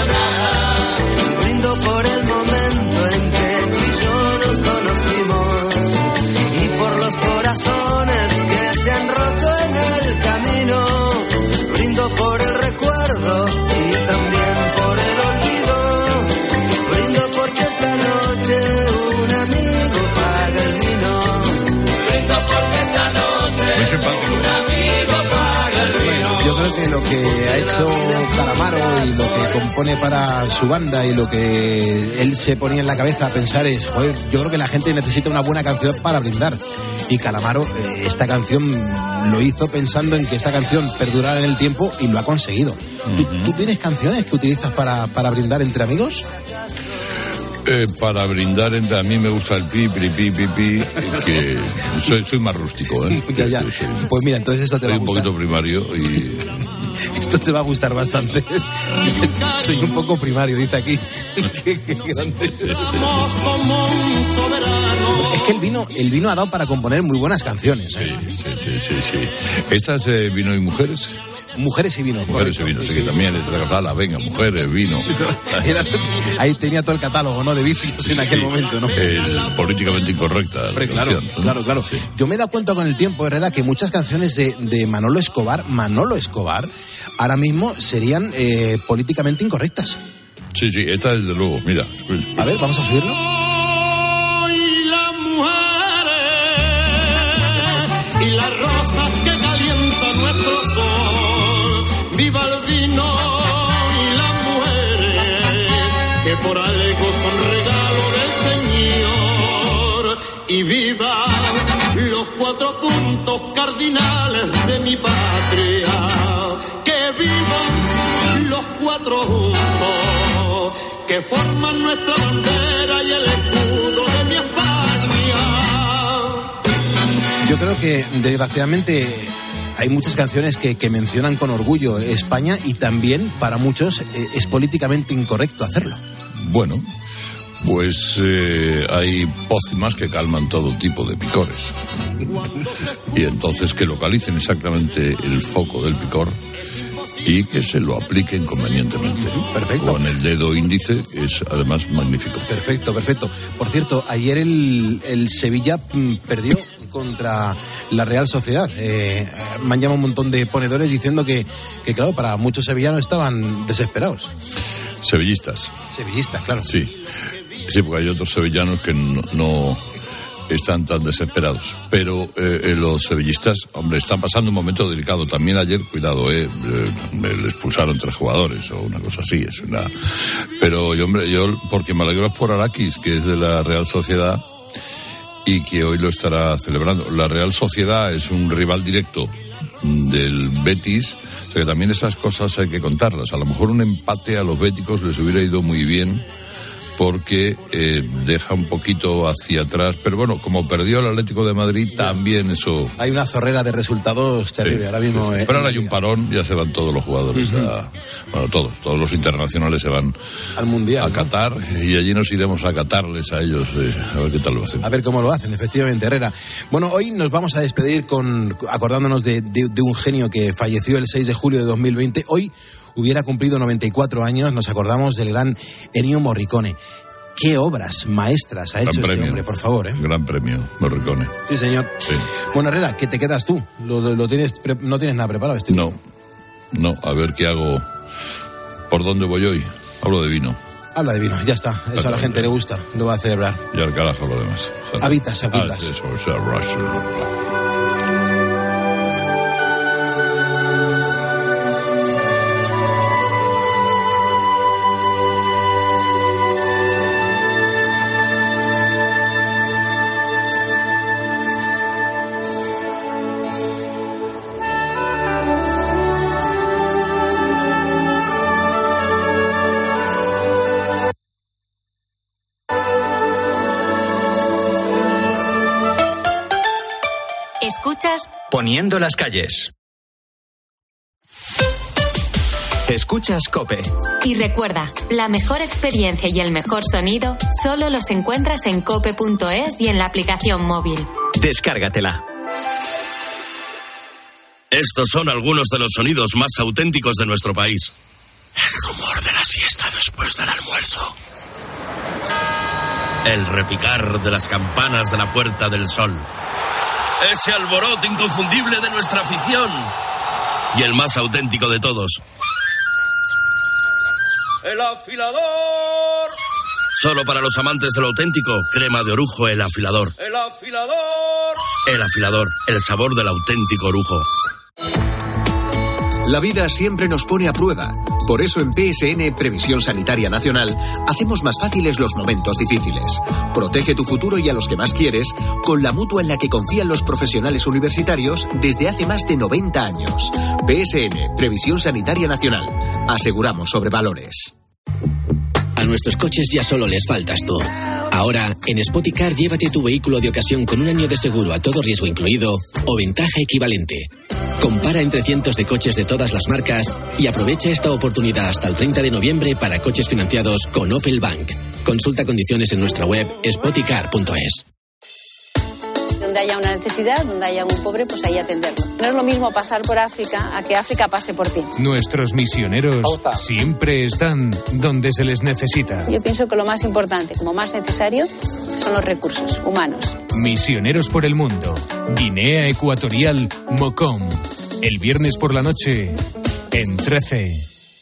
nada. Brindo por el momento en que tú y yo nos conocimos y por los corazones que se han roto en el camino. Brindo por el recuerdo y también por el olvido. Brindo porque esta noche un amigo paga el vino. Brindo porque esta noche un amigo paga el vino. Yo creo que lo que ha hecho Calamaro y lo que compone para su banda y lo que él se ponía en la cabeza a pensar es, joder, yo creo que la gente necesita una buena canción para brindar. Y Calamaro, eh, esta canción lo hizo pensando en que esta canción perdurara en el tiempo y lo ha conseguido. Uh-huh. ¿Tú, ¿Tú tienes canciones que utilizas para, para brindar entre amigos? Eh, para brindar entre a mí me gusta el pi, pi, pi, pi, pi, que soy, soy más rústico, ¿eh? ya, ya. Pues mira, entonces esto te soy va a gustar. Soy un poquito primario y... Esto te va a gustar bastante. Soy un poco primario, dice aquí. qué, qué grande. Es que el vino, el vino ha dado para componer muy buenas canciones, ¿eh? Sí, sí, sí, sí, sí. ¿Estas eh, vino y mujeres? Mujeres y vino. Mujeres correcto. Y vino, sí, que también es la venga, mujeres, vino. Era, ahí tenía todo el catálogo, ¿no? De vicios en aquel sí, momento, ¿no? El políticamente incorrecta. Hombre, claro, canción, ¿no? claro, claro. Sí. Yo me he dado cuenta con el tiempo, Herrera, que muchas canciones de, de Manolo Escobar, Manolo Escobar, ahora mismo serían eh, políticamente incorrectas. Sí, sí, esta desde luego, mira. A ver, vamos a subirlo. Y las mujeres y las rosas que calientan nuestro sol. Viva el vino y las mujeres que por algo son regalo del Señor. Y viva los cuatro puntos cardinales de mi patria. Que vivan los cuatro juntos que forman nuestra bandera y el escudo de mi España. Yo creo que desgraciadamente hay muchas canciones que, que mencionan con orgullo España y también para muchos eh, es políticamente incorrecto hacerlo. Bueno, pues eh, hay pócimas que calman todo tipo de picores. Y entonces que localicen exactamente el foco del picor y que se lo apliquen convenientemente. Perfecto. Con el dedo índice es además magnífico. Perfecto, perfecto. Por cierto, ayer el, el Sevilla mm, perdió contra la Real Sociedad. Eh, me han llamado un montón de ponedores diciendo que, que, claro, para muchos sevillanos estaban desesperados. Sevillistas. Sevillistas, claro. Sí. Sí, porque hay otros sevillanos que no, no, están tan desesperados. Pero eh, los sevillistas, hombre, están pasando un momento delicado. También ayer, cuidado, eh, eh, le expulsaron tres jugadores o una cosa así. Es una. Pero yo, hombre, yo porque me alegro por Arakis, que es de la Real Sociedad y que hoy lo estará celebrando. La Real Sociedad es un rival directo del Betis. O sea que también esas cosas hay que contarlas. A lo mejor un empate a los béticos les hubiera ido muy bien, porque eh, deja un poquito hacia atrás. Pero bueno, como perdió el Atlético de Madrid, también eso... Hay una zorrera de resultados terrible, sí, ahora mismo. Sí. Eh, Pero ahora hay un parón, ya se van todos los jugadores. Uh-huh. a, bueno, todos, todos los internacionales se van al Mundial, a ¿no? Qatar, y allí nos iremos a catarles a ellos, eh, a ver qué tal lo hacen. A ver cómo lo hacen, efectivamente, Herrera. Bueno, hoy nos vamos a despedir con acordándonos de, de, de un genio que falleció el seis de julio de dos mil veinte. Hoy hubiera cumplido noventa y cuatro años, nos acordamos del gran Ennio Morricone. ¿Qué obras maestras ha Gran hecho premio. este hombre, por favor? ¿eh? Gran premio, Morricone. Sí, señor. Sí. Bueno, Herrera, ¿qué te quedas tú? ¿Lo, lo, lo tienes pre- ¿No tienes nada preparado? Estoy no, no, a ver qué hago. ¿Por dónde voy hoy? Hablo de vino. Habla de vino, ya está. Eso a la gente le gusta, lo va a celebrar. Y al carajo lo demás. Habitas, habitas. Ah, eso, o sea, Russell. Escuchas Poniendo las calles. Escuchas COPE. Y recuerda, la mejor experiencia y el mejor sonido solo los encuentras en cope punto es y en la aplicación móvil. Descárgatela. Estos son algunos de los sonidos más auténticos de nuestro país. El rumor de la siesta después del almuerzo. El repicar de las campanas de la Puerta del Sol. Ese alboroto inconfundible de nuestra afición. Y el más auténtico de todos. ¡El afilador! Solo para los amantes de lo auténtico, crema de orujo El Afilador. ¡El afilador! El Afilador, el sabor del auténtico orujo. La vida siempre nos pone a prueba. Por eso en P S N, Previsión Sanitaria Nacional, hacemos más fáciles los momentos difíciles. Protege tu futuro y a los que más quieres con la mutua en la que confían los profesionales universitarios desde hace más de noventa años. P S N, Previsión Sanitaria Nacional. Aseguramos sobre valores. A nuestros coches ya solo les faltas tú. Ahora, en Spoticar, llévate tu vehículo de ocasión con un año de seguro a todo riesgo incluido o ventaja equivalente. Compara entre cientos de coches de todas las marcas y aprovecha esta oportunidad hasta el treinta de noviembre para coches financiados con Opel Bank. Consulta condiciones en nuestra web spoticar punto es. Donde haya una necesidad, donde haya un pobre, pues ahí atenderlo. No es lo mismo pasar por África a que África pase por ti. Nuestros misioneros Pauta. Siempre están donde se les necesita. Yo pienso que lo más importante, como más necesario, son los recursos humanos. Misioneros por el mundo. Guinea Ecuatorial, Mocom. El viernes por la noche, en trece.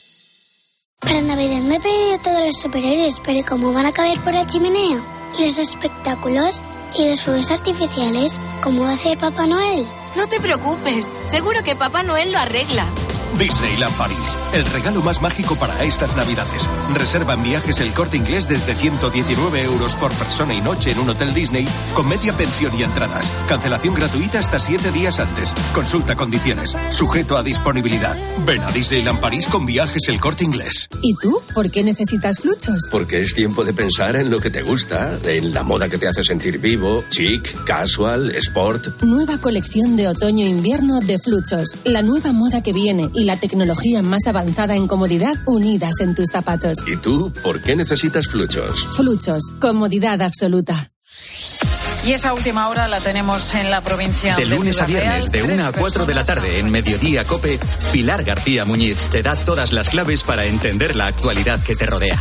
Para Navidad me he pedido todos los superhéroes, pero ¿cómo van a caber por la chimenea? ¿Y los espectáculos? ¿Y los fuegos artificiales? ¿Cómo va a hacer Papá Noel? No te preocupes, seguro que Papá Noel lo arregla. Disneyland París, el regalo más mágico para estas Navidades. Reserva en Viajes El Corte Inglés desde ciento diecinueve euros por persona y noche en un hotel Disney con media pensión y entradas. Cancelación gratuita hasta siete días antes. Consulta condiciones. Sujeto a disponibilidad. Ven a Disneyland París con Viajes El Corte Inglés. ¿Y tú? ¿Por qué necesitas Fluchos? Porque es tiempo de pensar en lo que te gusta, en la moda que te hace sentir vivo, chic, casual, sport. Nueva colección de otoño-invierno de Fluchos. La nueva moda que viene y la tecnología más avanzada en comodidad unidas en tus zapatos. ¿Y tú, por qué necesitas Fluchos? Fluchos, comodidad absoluta. Y esa última hora la tenemos en la provincia de De lunes Ciudad a viernes, Real. de una a cuatro de la tarde, en Mediodía COPE, Pilar García Muñiz te da todas las claves para entender la actualidad que te rodea.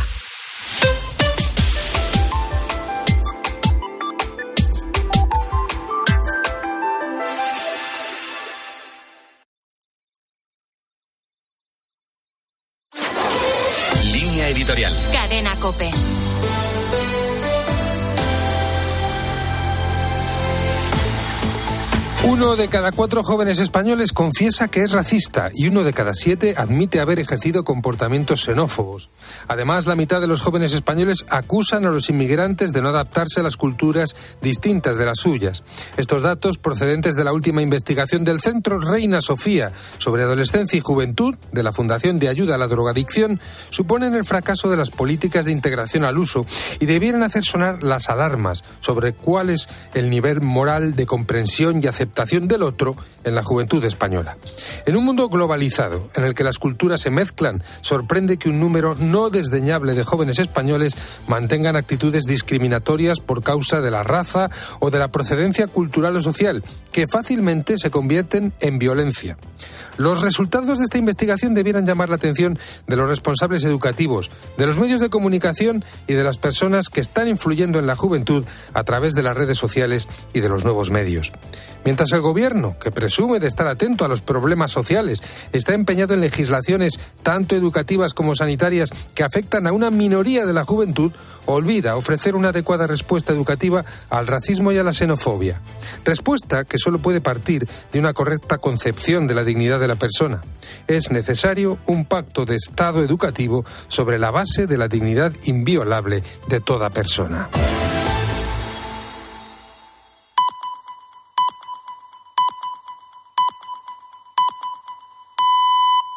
Línea editorial. Cadena COPE. Uno de cada cuatro jóvenes españoles confiesa que es racista y uno de cada siete admite haber ejercido comportamientos xenófobos. Además, la mitad de los jóvenes españoles acusan a los inmigrantes de no adaptarse a las culturas distintas de las suyas. Estos datos, procedentes de la última investigación del Centro Reina Sofía sobre adolescencia y juventud de la Fundación de Ayuda a la Drogadicción, suponen el fracaso de las políticas de integración al uso y debieran hacer sonar las alarmas sobre cuál es el nivel moral de comprensión y aceptación del otro en la juventud española. En un mundo globalizado, en el que las culturas se mezclan, sorprende que un número no desdeñable de jóvenes españoles mantengan actitudes discriminatorias por causa de la raza o de la procedencia cultural o social, que fácilmente se convierten en violencia. Los resultados de esta investigación debieran llamar la atención de los responsables educativos, de los medios de comunicación y de las personas que están influyendo en la juventud a través de las redes sociales y de los nuevos medios. Mientras el gobierno, que presume de estar atento a los problemas sociales, está empeñado en legislaciones tanto educativas como sanitarias que afectan a una minoría de la juventud, olvida ofrecer una adecuada respuesta educativa al racismo y a la xenofobia. Respuesta que solo puede partir de una correcta concepción de la dignidad de la persona. Es necesario un pacto de Estado educativo sobre la base de la dignidad inviolable de toda persona.